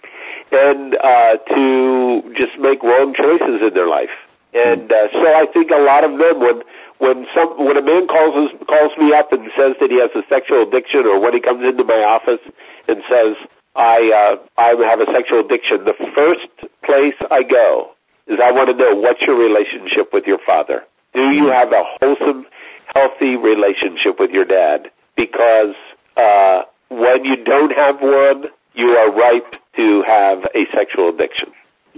and uh, to just make wrong choices in their life. And uh, so I think a lot of men, when when some when a man calls us, calls me up and says that he has a sexual addiction, or when he comes into my office and says I uh, I have a sexual addiction, the first place I go is I want to know, what's your relationship with your father? Do you have a wholesome, healthy relationship with your dad? Because uh, when you don't have one, you are ripe to have a sexual addiction.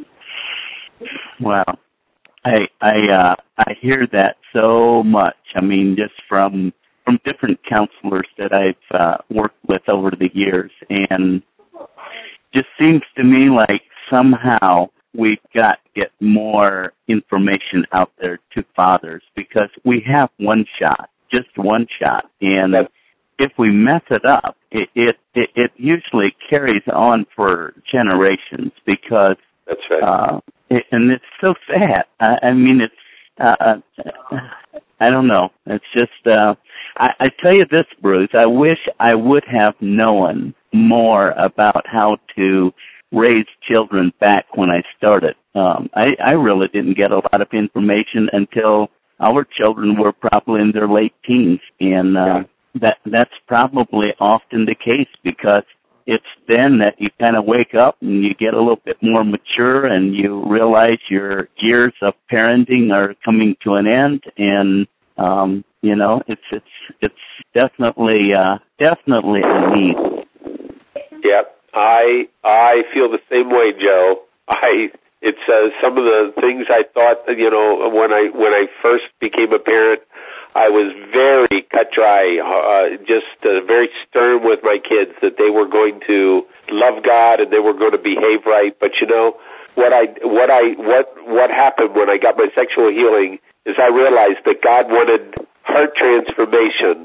Wow. I I uh, I hear that so much. I mean, just from from different counselors that I've uh, worked with over the years, and just seems to me like somehow we've got to get more information out there to fathers, because we have one shot just one shot. And That's- if we mess it up, it, it, it, it usually carries on for generations because, That's right. uh, it, and it's so sad. I, I mean, it's, uh, I don't know. It's just, uh, I, I tell you this, Bruce, I wish I would have known more about how to raise children back when I started. Um, I, I really didn't get a lot of information until our children were probably in their late teens. And, uh, yeah. That that's probably often the case because it's then that you kind of wake up and you get a little bit more mature and you realize your years of parenting are coming to an end, and um, you know it's it's it's definitely uh, definitely a need. Yep, I I feel the same way, Joe. I it's uh, some of the things I thought, you know, when I when I first became a parent. I was very cut dry, uh, just uh, very stern with my kids that they were going to love God and they were going to behave right. But you know what I what I what what happened when I got my sexual healing is I realized that God wanted heart transformation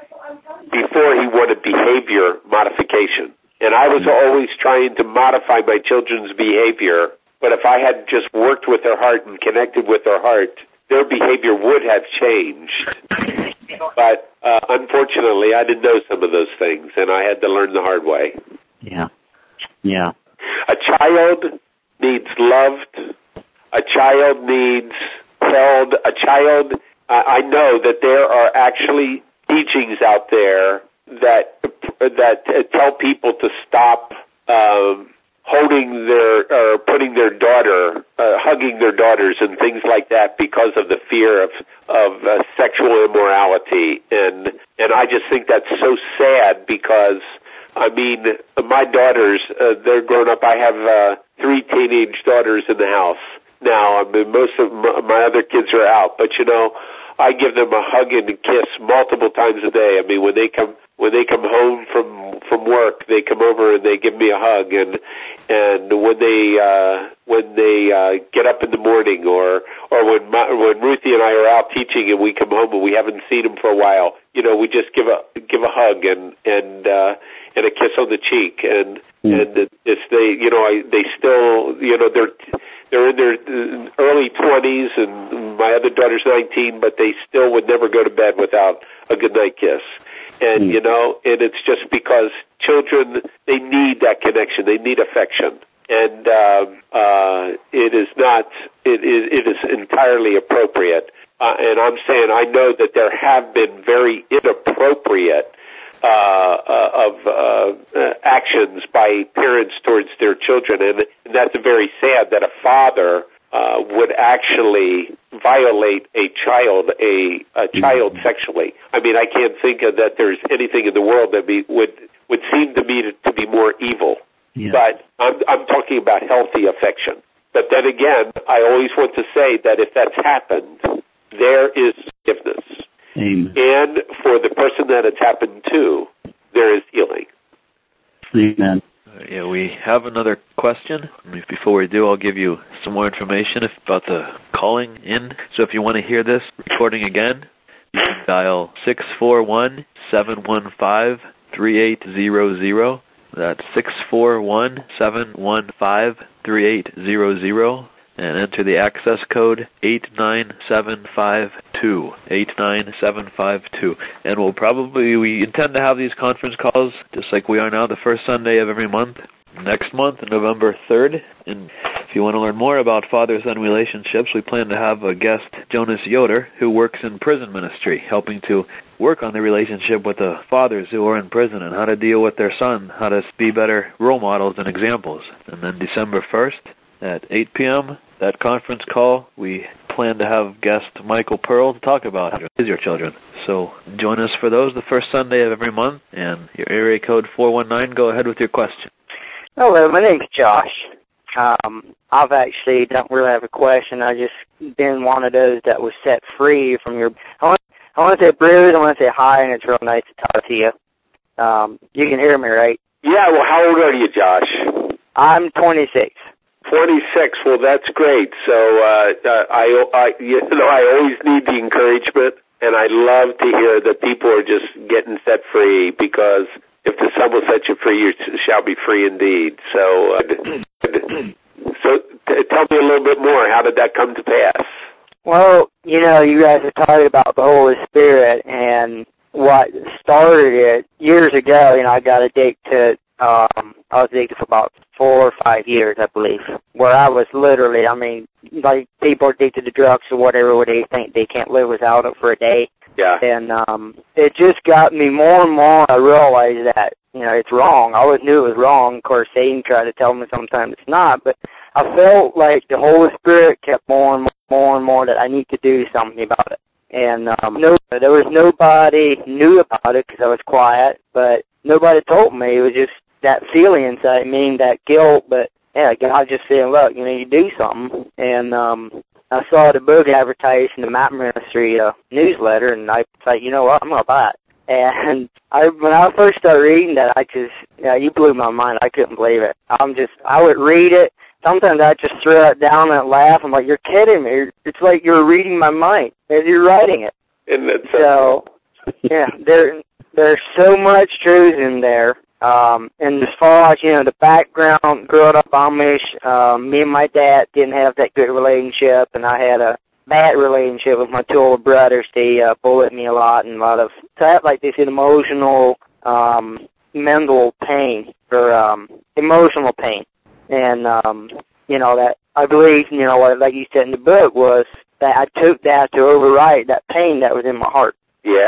before He wanted behavior modification, and I was always trying to modify my children's behavior. But if I had just worked with their heart and connected with their heart, their behavior would have changed. But uh, unfortunately, I didn't know some of those things, and I had to learn the hard way. Yeah, yeah. A child needs loved. A child needs held. A child, uh, I know that there are actually teachings out there that that uh, tell people to stop um, holding their or putting their daughter, uh, hugging their daughters and things like that because of the fear of of uh, sexual immorality, and and I just think that's so sad because I mean my daughters, uh, they're grown up. I have uh, three teenage daughters in the house now. I mean most of my, my other kids are out, but you know I give them a hug and a kiss multiple times a day. I mean when they come. When they come home from from work, they come over and they give me a hug, and and when they uh, when they uh, get up in the morning, or or when my, when Ruthie and I are out teaching and we come home and we haven't seen them for a while, you know, we just give a give a hug and and uh, and a kiss on the cheek, and mm. and it's they you know I, they still you know they're they're in their early twenties, and my other daughter's nineteen, but they still would never go to bed without a goodnight kiss. And, you know, and it's just because children, they need that connection. They need affection. And uh, uh, it is not, it is, it is entirely appropriate. Uh, and I'm saying I know that there have been very inappropriate uh, uh, of uh, actions by parents towards their children. And, and that's very sad that a father uh, would actually violate a child, a, a child mm-hmm. sexually. I mean, I can't think of that there's anything in the world that be, would would seem to me to, to be more evil. Yeah. But I'm I'm talking about healthy affection. But then again, I always want to say that if that's happened, there is forgiveness. Amen. And for the person that it's happened to, there is healing. Amen. Yeah, we have another question. Before we do, I'll give you some more information about the calling in. So if you want to hear this recording again, you can dial six four one, seven one five, three eight zero zero. That's six four one, seven one five, three eight zero zero. And enter the access code eight nine seven five two, eight nine seven five two. And we'll probably, we intend to have these conference calls, just like we are now, the first Sunday of every month, next month, November third. And if you want to learn more about father-son relationships, we plan to have a guest, Jonas Yoder, who works in prison ministry, helping to work on the relationship with the fathers who are in prison and how to deal with their son, how to be better role models and examples. And then December first at eight p.m., that conference call, we plan to have guest Michael Pearl to talk about how to raise your children. So join us for those the first Sunday of every month. And your area code four one nine, go ahead with your question. Hello, my name's Josh. Um, I've actually don't really have a question. I just been one of those that was set free from your... I want, I want to say Bruce, I want to say hi, and it's real nice to talk to you. Um, you can hear me, right? Yeah, well, how old are you, Josh? I'm twenty-six. twenty-six. Well, that's great. So uh, uh, I, I, you know, I always need the encouragement, and I love to hear that people are just getting set free, because if the Son will set you free, you shall be free indeed. So, uh, so t- tell me a little bit more. How did that come to pass? Well, you know, you guys are talking about the Holy Spirit, and what started it years ago. You know, I got addicted. Um, I was addicted for about four or five years, I believe, where I was literally, I mean, like people addicted to drugs or whatever, where they think they can't live without it for a day. Yeah. And um, it just got me more and more. I realized that, you know, it's wrong. I always knew it was wrong. Of course, Satan tried to tell me sometimes it's not, but I felt like the Holy Spirit kept more and more, more and more that I need to do something about it. And um, no, there was nobody knew about it because I was quiet, but nobody told me. It was just that feeling inside me, that guilt. But yeah, God just saying, look, you know, you do something. And um, I saw the book advertised in the Map Ministry uh, newsletter, and I was like, you know what, I'm going to buy it. And I, when I first started reading that, I just, yeah, you blew my mind. I couldn't believe it. I'm just, I would read it. Sometimes I just throw it down and laugh. I'm like, you're kidding me. It's like you're reading my mind as you're writing it. And that's so, yeah, there, there's so much truth in there. Um, and as far as, you know, the background, growing up Amish, um, me and my dad didn't have that good relationship, and I had a bad relationship with my two older brothers. They uh, bullied me a lot, and a lot of, so I had like this emotional, um, mental pain, or um, emotional pain. And, um, you know, that I believe, you know, what, like you said in the book, was that I took that to override that pain that was in my heart. Yeah.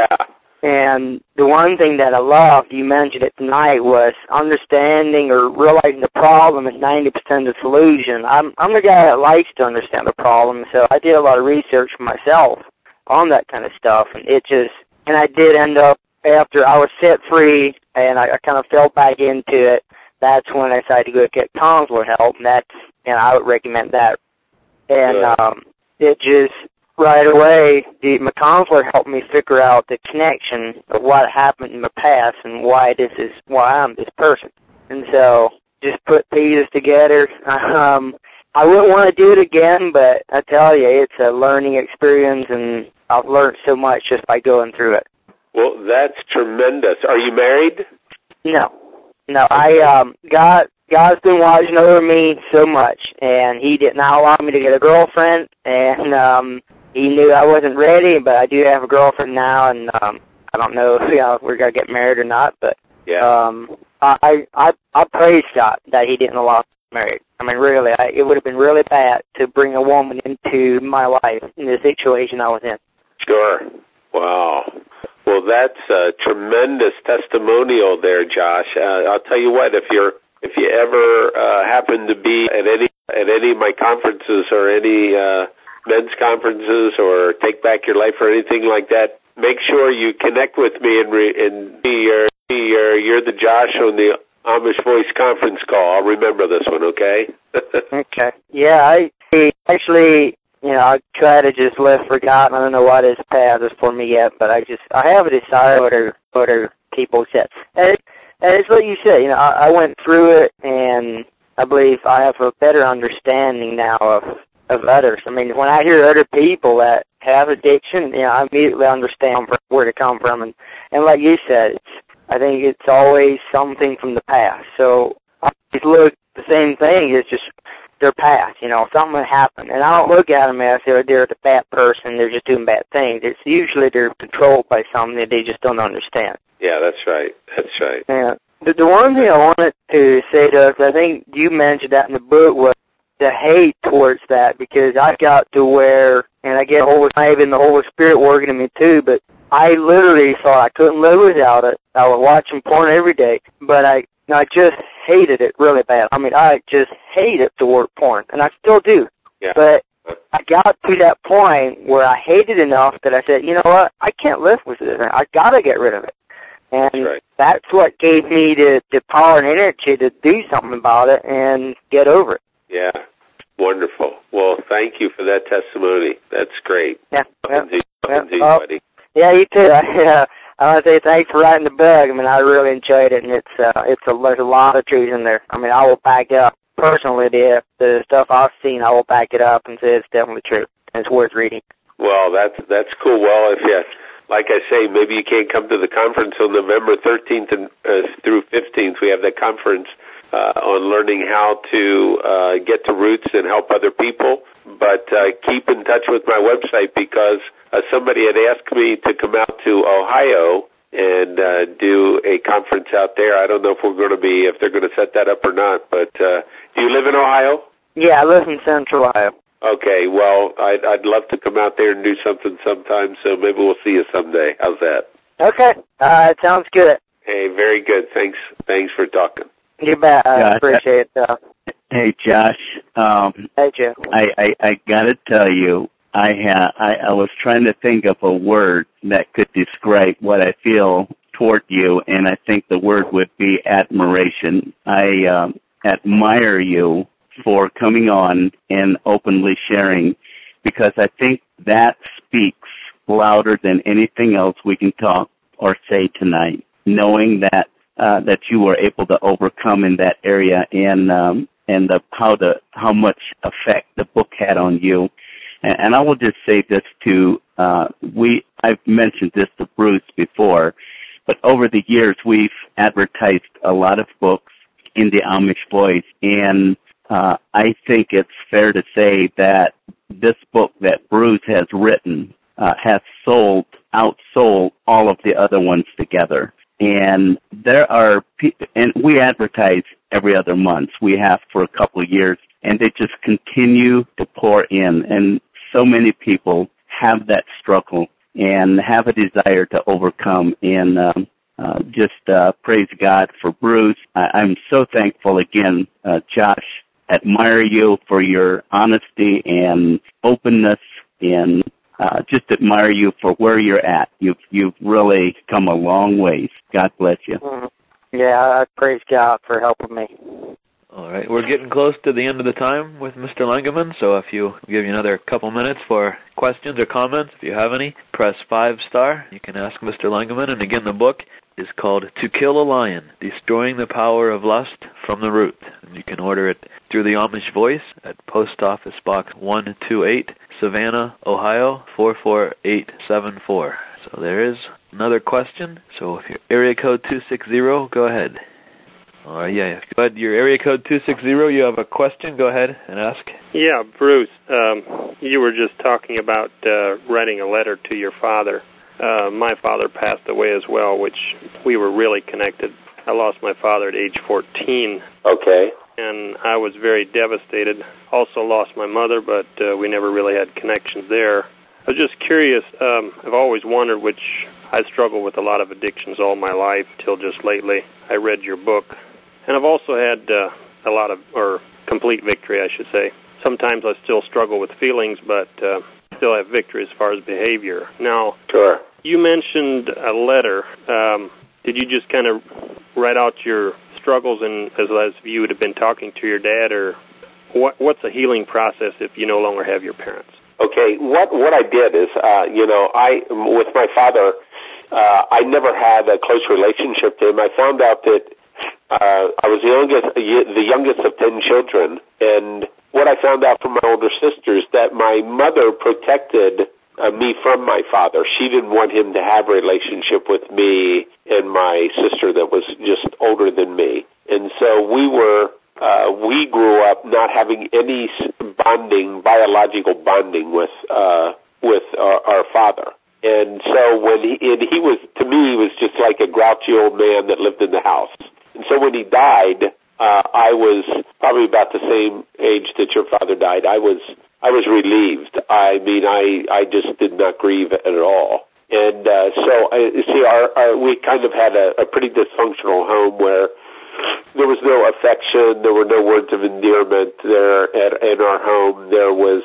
And the one thing that I loved, you mentioned it tonight, was understanding or realizing the problem is ninety percent of the solution. I'm, I'm a guy that likes to understand the problem, so I did a lot of research for myself on that kind of stuff. And it just, and I did end up, after I was set free and I, I kind of fell back into it, that's when I decided to go get counselor help, and that's, and I would recommend that. And yeah. um, it just, right away, the, my counselor helped me figure out the connection of what happened in the past and why this is, why I'm this person. And so, just put pieces together. Um, I wouldn't want to do it again, but I tell you, it's a learning experience, and I've learned so much just by going through it. Well, that's tremendous. Are you married? No. No, I, um, God, God's been watching over me so much, and He did not allow me to get a girlfriend, and, um, He knew I wasn't ready, but I do have a girlfriend now, and, um, I don't know if, you know, if we're going to get married or not, but, yeah. um, I, I, I praise God that He didn't allow me to get married. I mean, really, I, it would have been really bad to bring a woman into my life in the situation I was in. Sure. Wow. Well, that's a tremendous testimonial there, Josh. Uh, I'll tell you what, if you're if you ever uh, happen to be at any at any of my conferences or any uh, men's conferences or Take Back Your Life or anything like that, make sure you connect with me and re- and be your, be your, you're the Josh on the Amish Voice conference call. I'll remember this one, okay? Okay. Yeah, I actually. You know, I try to just live for God. I don't know what His path is for me yet, but I just, I have a desire what other, what other people said. And, it, and it's like you said, you know, I, I went through it, and I believe I have a better understanding now of, of others. I mean, when I hear other people that have addiction, you know, I immediately understand where to come from. And, and like you said, it's, I think it's always something from the past. So I just look, the same thing is just their past, you know, something happened. And I don't look at them as they're, they're the bad person, they're just doing bad things. It's usually they're controlled by something that they just don't understand. Yeah, that's right. That's right. Yeah. The, the one thing I wanted to say to us, I think you mentioned that in the book, was the hate towards that, because I got to where, and I get Holy, even the Holy Spirit working in me too, but I literally thought I couldn't live without it. I was watching porn every day, but I, I just hated it really bad. I mean, I just hated the word porn, and I still do. Yeah. But I got to that point where I hated it enough that I said, you know what, I can't live with it. I got to get rid of it. And that's, right. that's what gave me the, the power and energy to do something about it and get over it. Yeah. Wonderful. Well, thank you for that testimony. That's great. Yeah. Yeah. Indeed, yeah. indeed, Oh, buddy. Yeah, you too. I, uh, I want to say thanks for writing the book. I mean, I really enjoyed it, and it's uh, it's a there's a lot of truth in there. I mean, I will back it up personally. The the stuff I've seen, I will back it up and say it's definitely true. And it's worth reading. Well, that's that's cool. Well, if you like I say, maybe you can't come to the conference on November thirteenth and, uh, through fifteenth. We have that conference uh, on learning how to uh, get to roots and help other people. But uh, keep in touch with my website because uh, somebody had asked me to come out to Ohio and uh, do a conference out there. I don't know if we're going to be, if they're going to set that up or not. But uh, do you live in Ohio? Yeah, I live in Central Ohio. Okay, well, I'd, I'd love to come out there and do something sometime, so maybe we'll see you someday. How's that? Okay, uh, it sounds good. Hey, very good. Thanks Thanks for talking. You bet. I Yeah, appreciate it. Uh, Hey, Josh. Um, hey, Joe. I, I, I got to tell you, I, ha- I I was trying to think of a word that could describe what I feel toward you, and I think the word would be admiration. I um, admire you for coming on and openly sharing, because I think that speaks louder than anything else we can talk or say tonight, knowing that uh, that you were able to overcome in that area, and um, and the, how the how much effect the book had on you. And, and I will just say this to uh, we. I've mentioned this to Bruce before, but over the years we've advertised a lot of books in the Amish Voice, and uh, I think it's fair to say that this book that Bruce has written uh, has sold, outsold all of the other ones together. And there are, and we advertise every other month. We have for a couple of years, and they just continue to pour in. And so many people have that struggle and have a desire to overcome. And um, uh, just uh, praise God for Bruce. I, I'm so thankful again, uh, Josh. Admire you for your honesty and openness, and uh, just admire you for where you're at. You've you've really come a long ways. God bless you. Mm-hmm. Yeah, I praise God for helping me. All right, we're getting close to the end of the time with Mister Langeman, so if you give you another couple minutes for questions or comments, if you have any, press five star. You can ask Mister Langeman, and again, the book is called To Kill a Lion, Destroying the Power of Lust from the Root. And you can order it through the Amish Voice at Post Office Box one two eight, Savannah, Ohio, four four eight seven four. So there is another question. So if your area code two six zero, go ahead. All right, yeah, go ahead. Your area code two six zero, you have a question, go ahead and ask. Yeah, Bruce, um, you were just talking about uh, writing a letter to your father. Uh, my father passed away as well, which we were really connected. I lost my father at age fourteen. Okay. And I was very devastated. Also lost my mother, but uh, we never really had connections there. I was just curious. Um, I've always wondered, which I struggled with a lot of addictions all my life till just lately. I read your book. And I've also had uh, a lot of, or complete victory, I should say. Sometimes I still struggle with feelings, but uh, still have victory as far as behavior. Now, sure. You mentioned a letter. Um, did you just kind of write out your struggles and as, as if you would have been talking to your dad, or what, what's a healing process if you no longer have your parents? Okay, what what I did is, uh, you know, I with my father, uh, I never had a close relationship to him. I found out that uh, I was the youngest, the youngest of ten children, and what I found out from my older sisters, that my mother protected uh, me from my father. She didn't want him to have a relationship with me and my sister that was just older than me. And so we were, uh, we grew up not having any bonding, biological bonding with, uh, with our, our father. And so when he, and he was, to me, he was just like a grouchy old man that lived in the house. And so when he died, uh, I was probably about the same age that your father died. I was, I was relieved. I mean, I, I just did not grieve at all. And, uh, so, I, see, our, our, we kind of had a, a pretty dysfunctional home where there was no affection, there were no words of endearment there at, in our home. There was,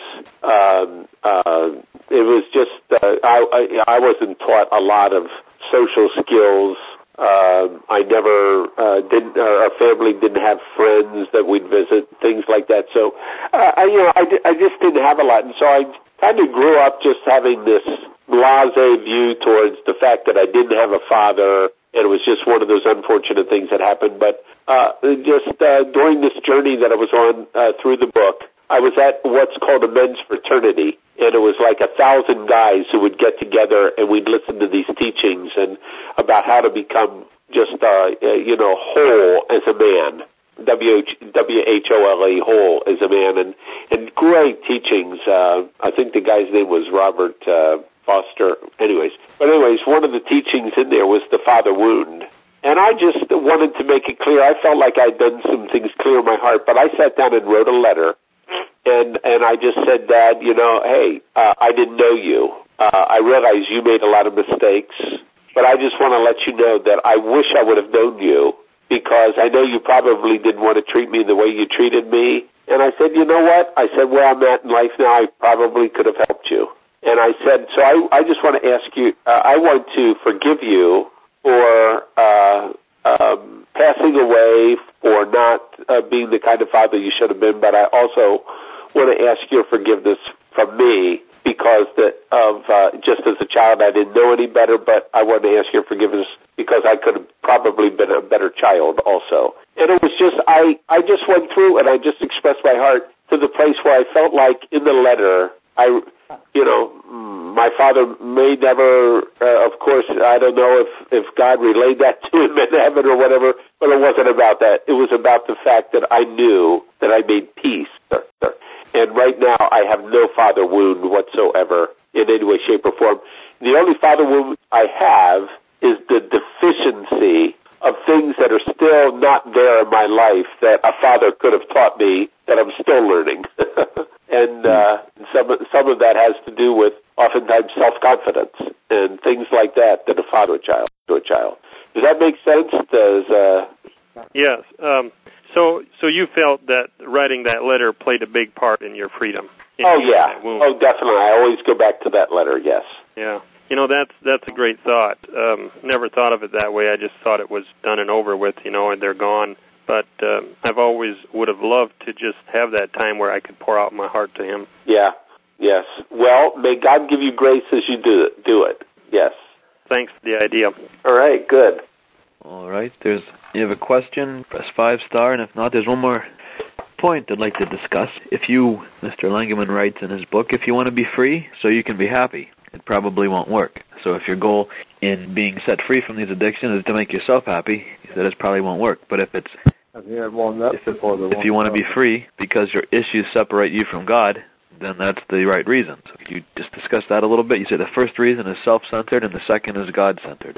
um, uh, it was just, uh, I, I, I wasn't taught a lot of social skills. Uh, I never uh, didn't. Uh, our family didn't have friends that we'd visit, things like that. So, uh, I, you know, I, I just didn't have a lot, and so I kind of grew up just having this blasé view towards the fact that I didn't have a father, and it was just one of those unfortunate things that happened. But uh, just uh, during this journey that I was on uh, through the book, I was at what's called a men's fraternity, and it was like a thousand guys who would get together, and we'd listen to these teachings and about how to become just, uh, you know, whole as a man. W H O L E, whole as a man, and, and great teachings. Uh, I think the guy's name was Robert uh, Foster. Anyways, but anyways, one of the teachings in there was the father wound. And I just wanted to make it clear. I felt like I'd done some things clear in my heart, but I sat down and wrote a letter, and, and I just said, Dad, you know, hey, uh, I didn't know you. Uh, I realize you made a lot of mistakes, but I just want to let you know that I wish I would have known you, because I know you probably didn't want to treat me the way you treated me. And I said, you know what? I said, where I'm at in life now, I probably could have helped you. And I said, so I, I just want to ask you, uh, I want to forgive you for uh, um, passing away, for not uh, being the kind of father you should have been, but I also want to ask your forgiveness from me, because that of uh, just as a child I didn't know any better, but I want to ask your forgiveness because I could have probably been a better child also. And it was just, I, I just went through and I just expressed my heart to the place where I felt like in the letter, I, you know, my father may never, uh, of course, I don't know if, if God relayed that to him in heaven or whatever, but it wasn't about that. It was about the fact that I knew that I made peace. And right now, I have no father wound whatsoever in any way, shape, or form. The only father wound I have is the deficiency of things that are still not there in my life that a father could have taught me that I'm still learning. and uh, some, some of that has to do with oftentimes self-confidence and things like that that a father child to a child. Does that make sense? Does uh... Yes. Um, so, so you felt that writing that letter played a big part in your freedom. In oh yeah. Oh, definitely. I always go back to that letter. Yes. Yeah. You know, that's that's a great thought. Um, never thought of it that way. I just thought it was done and over with, you know, and they're gone. But um, I've always would have loved to just have that time where I could pour out my heart to him. Yeah. Yes. Well, may God give you grace as you do it. Do it. Yes. Thanks for the idea. All right. Good. All right. There's you have a question, press five star, and if not, there's one more point I'd like to discuss. If you, Mister Langeman writes in his book, if you want to be free so you can be happy, it probably won't work. So if your goal in being set free from these addictions is to make yourself happy, he said it probably won't work. But if it's if, if you want to be free because your issues separate you from God, then that's the right reason. So you just discussed that a little bit. You said the first reason is self-centered and the second is God-centered.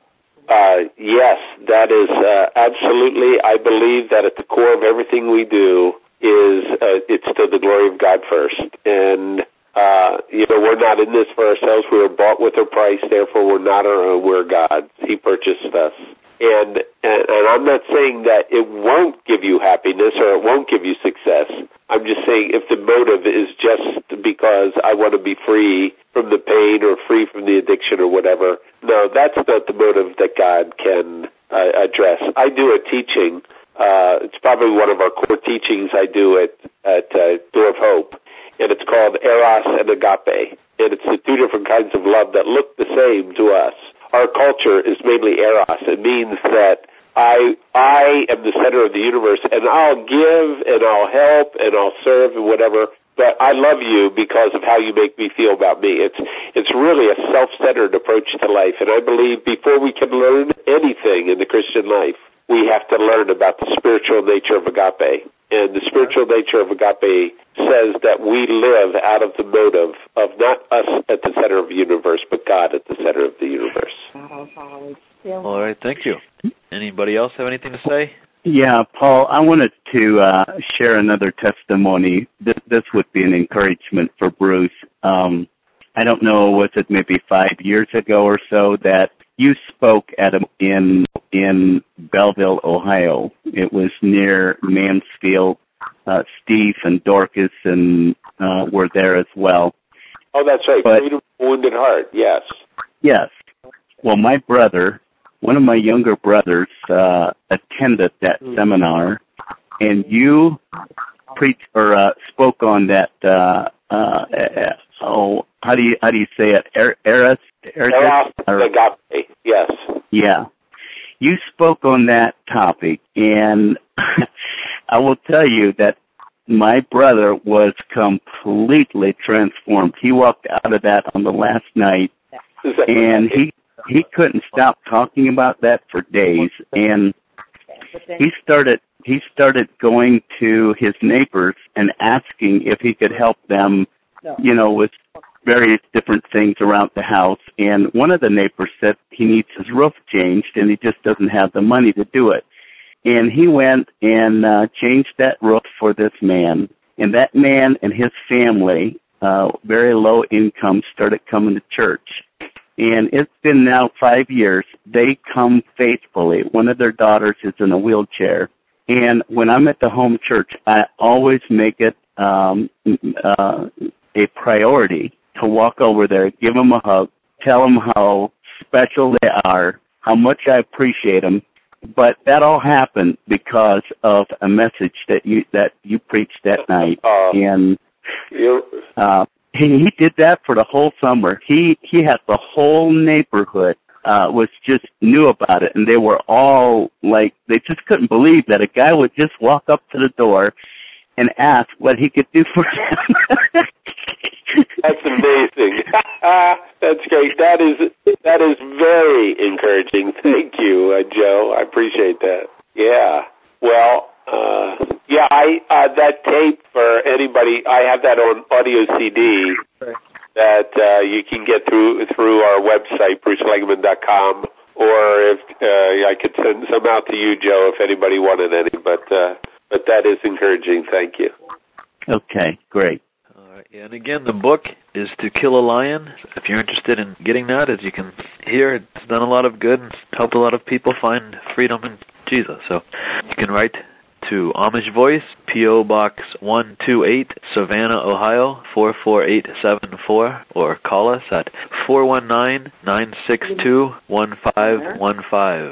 Uh, yes, that is uh, absolutely. I believe that at the core of everything we do is uh, it's to the glory of God first. And, uh, you know, we're not in this for ourselves. We were bought with a price, therefore we're not our own, we're God's. He purchased us. And, and and I'm not saying that it won't give you happiness or it won't give you success. I'm just saying if the motive is just because I want to be free from the pain or free from the addiction or whatever, no, that's not the motive that God can uh, address. I do a teaching. Uh, it's probably one of our core teachings I do at, at uh, Door of Hope, and it's called Eros and Agape. And it's the two different kinds of love that look the same to us. Our culture is mainly eros. It means that I I am the center of the universe, and I'll give, and I'll help, and I'll serve, and whatever, but I love you because of how you make me feel about me. It's it's really a self-centered approach to life, and I believe before we can learn anything in the Christian life, we have to learn about the spiritual nature of agape. And the spiritual nature of agape says that we live out of the motive of not us at the center of the universe, but God at the center of the universe. All right, thank you. Anybody else have anything to say? Yeah, Paul, I wanted to uh, share another testimony. This, this would be an encouragement for Bruce. Um, I don't know, was it maybe five years ago or so that you spoke at a, in in Belleville, Ohio. It was near Mansfield. Uh, Steve and Dorcas and uh, were there as well. Oh, that's right. But, Freedom of Wounded Heart. Yes. Yes. Well, my brother, one of my younger brothers, uh, attended that mm. seminar, and you preached or uh, spoke on that. Uh, uh, uh, oh, how do you how do you say it? Er, Eros. Eros Agape. Yes. Yeah. You spoke on that topic, and I will tell you that my brother was completely transformed. He walked out of that on the last night, and he he couldn't stop talking about that for days. And he started he started going to his neighbors and asking if he could help them, you know, with various different things around the house. And one of the neighbors said he needs his roof changed, and he just doesn't have the money to do it. And he went and uh, changed that roof for this man. And that man and his family, uh, very low income, started coming to church. And it's been now five years. They come faithfully. One of their daughters is in a wheelchair. And when I'm at the home church, I always make it um, uh, a priority to walk over there, give them a hug, tell them how special they are, how much I appreciate them. But that all happened because of a message that you that you preached that night, uh, and uh, he, he did that for the whole summer. He he had the whole neighborhood uh, was just knew about it, and they were all like they just couldn't believe that a guy would just walk up to the door and ask what he could do for them. That's amazing. That's great. That is that is very encouraging. Thank you, uh, Joe. I appreciate that. Yeah. Well, uh, yeah. I uh, that tape for anybody. I have that on audio C D that uh, you can get through through our website, bruce lengeman dot com, or if uh, I could send some out to you, Joe, if anybody wanted any. But uh, but that is encouraging. Thank you. Okay. Great. And again, the book is To Kill a Lion. If you're interested in getting that, as you can hear, it's done a lot of good and helped a lot of people find freedom in Jesus. So you can write to Amish Voice, P O. Box one two eight, Savannah, Ohio, four four eight seven four, or call us at four one nine, nine six two, one five one five.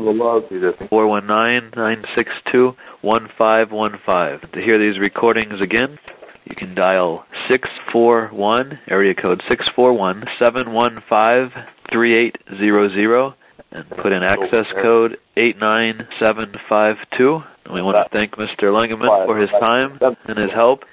four one nine, nine six two, one five one five. To hear these recordings again, you can dial six four one, area code six four one, seven one five, three eight zero zero, and put in access code eight nine seven five two. And we want to thank Mister Lengeman for his time and his help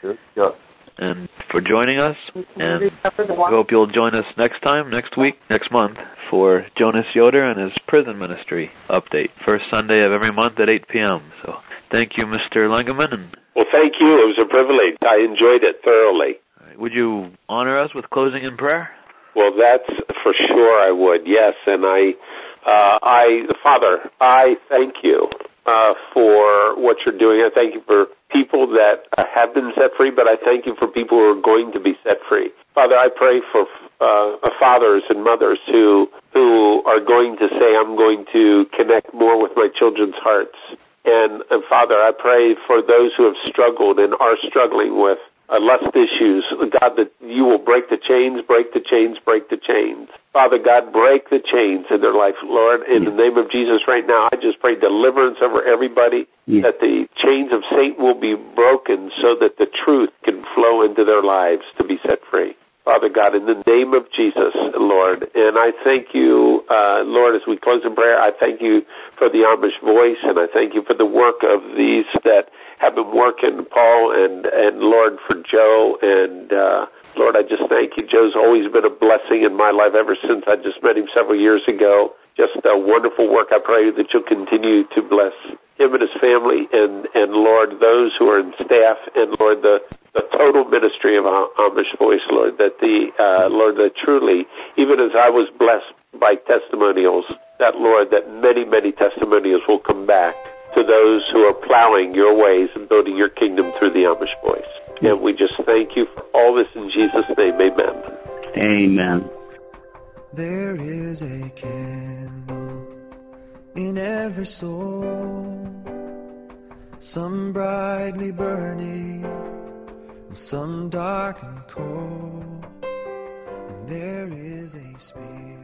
and for joining us. And we hope you'll join us next time, next week, next month, for Jonas Yoder and his prison ministry update. First Sunday of every month at eight p.m. So thank you, Mister Lengeman. And well, thank you. It was a privilege. I enjoyed it thoroughly. Would you honor us with closing in prayer? Well, that's for sure I would, yes. And I, uh, I, Father, I thank you uh, for what you're doing. I thank you for people that uh, have been set free, but I thank you for people who are going to be set free. Father, I pray for uh, fathers and mothers who who are going to say, I'm going to connect more with my children's hearts. And, and Father, I pray for those who have struggled and are struggling with uh, lust issues, God, that you will break the chains, break the chains, break the chains. Father God, break the chains in their life, Lord. In the name of Jesus right now, I just pray deliverance over everybody, yeah. that the chains of Satan will be broken so that the truth can flow into their lives to be set free. Father God, in the name of Jesus, Lord, and I thank you, uh, Lord, as we close in prayer, I thank you for the Amish Voice, and I thank you for the work of these that have been working, Paul, and, and Lord, for Joe, and uh, Lord, I just thank you. Joe's always been a blessing in my life ever since I just met him several years ago. Just a wonderful work. I pray that you'll continue to bless him and his family, and, and Lord, those who are in staff, and Lord, the the total ministry of Amish Voice, Lord, that the, uh, Lord, that truly, even as I was blessed by testimonials, that, Lord, that many, many testimonials will come back to those who are plowing your ways and building your kingdom through the Amish Voice. And we just thank you for all this in Jesus' name. Amen. Amen. There is a candle in every soul, some brightly burning, and some dark and cold, and there is a spirit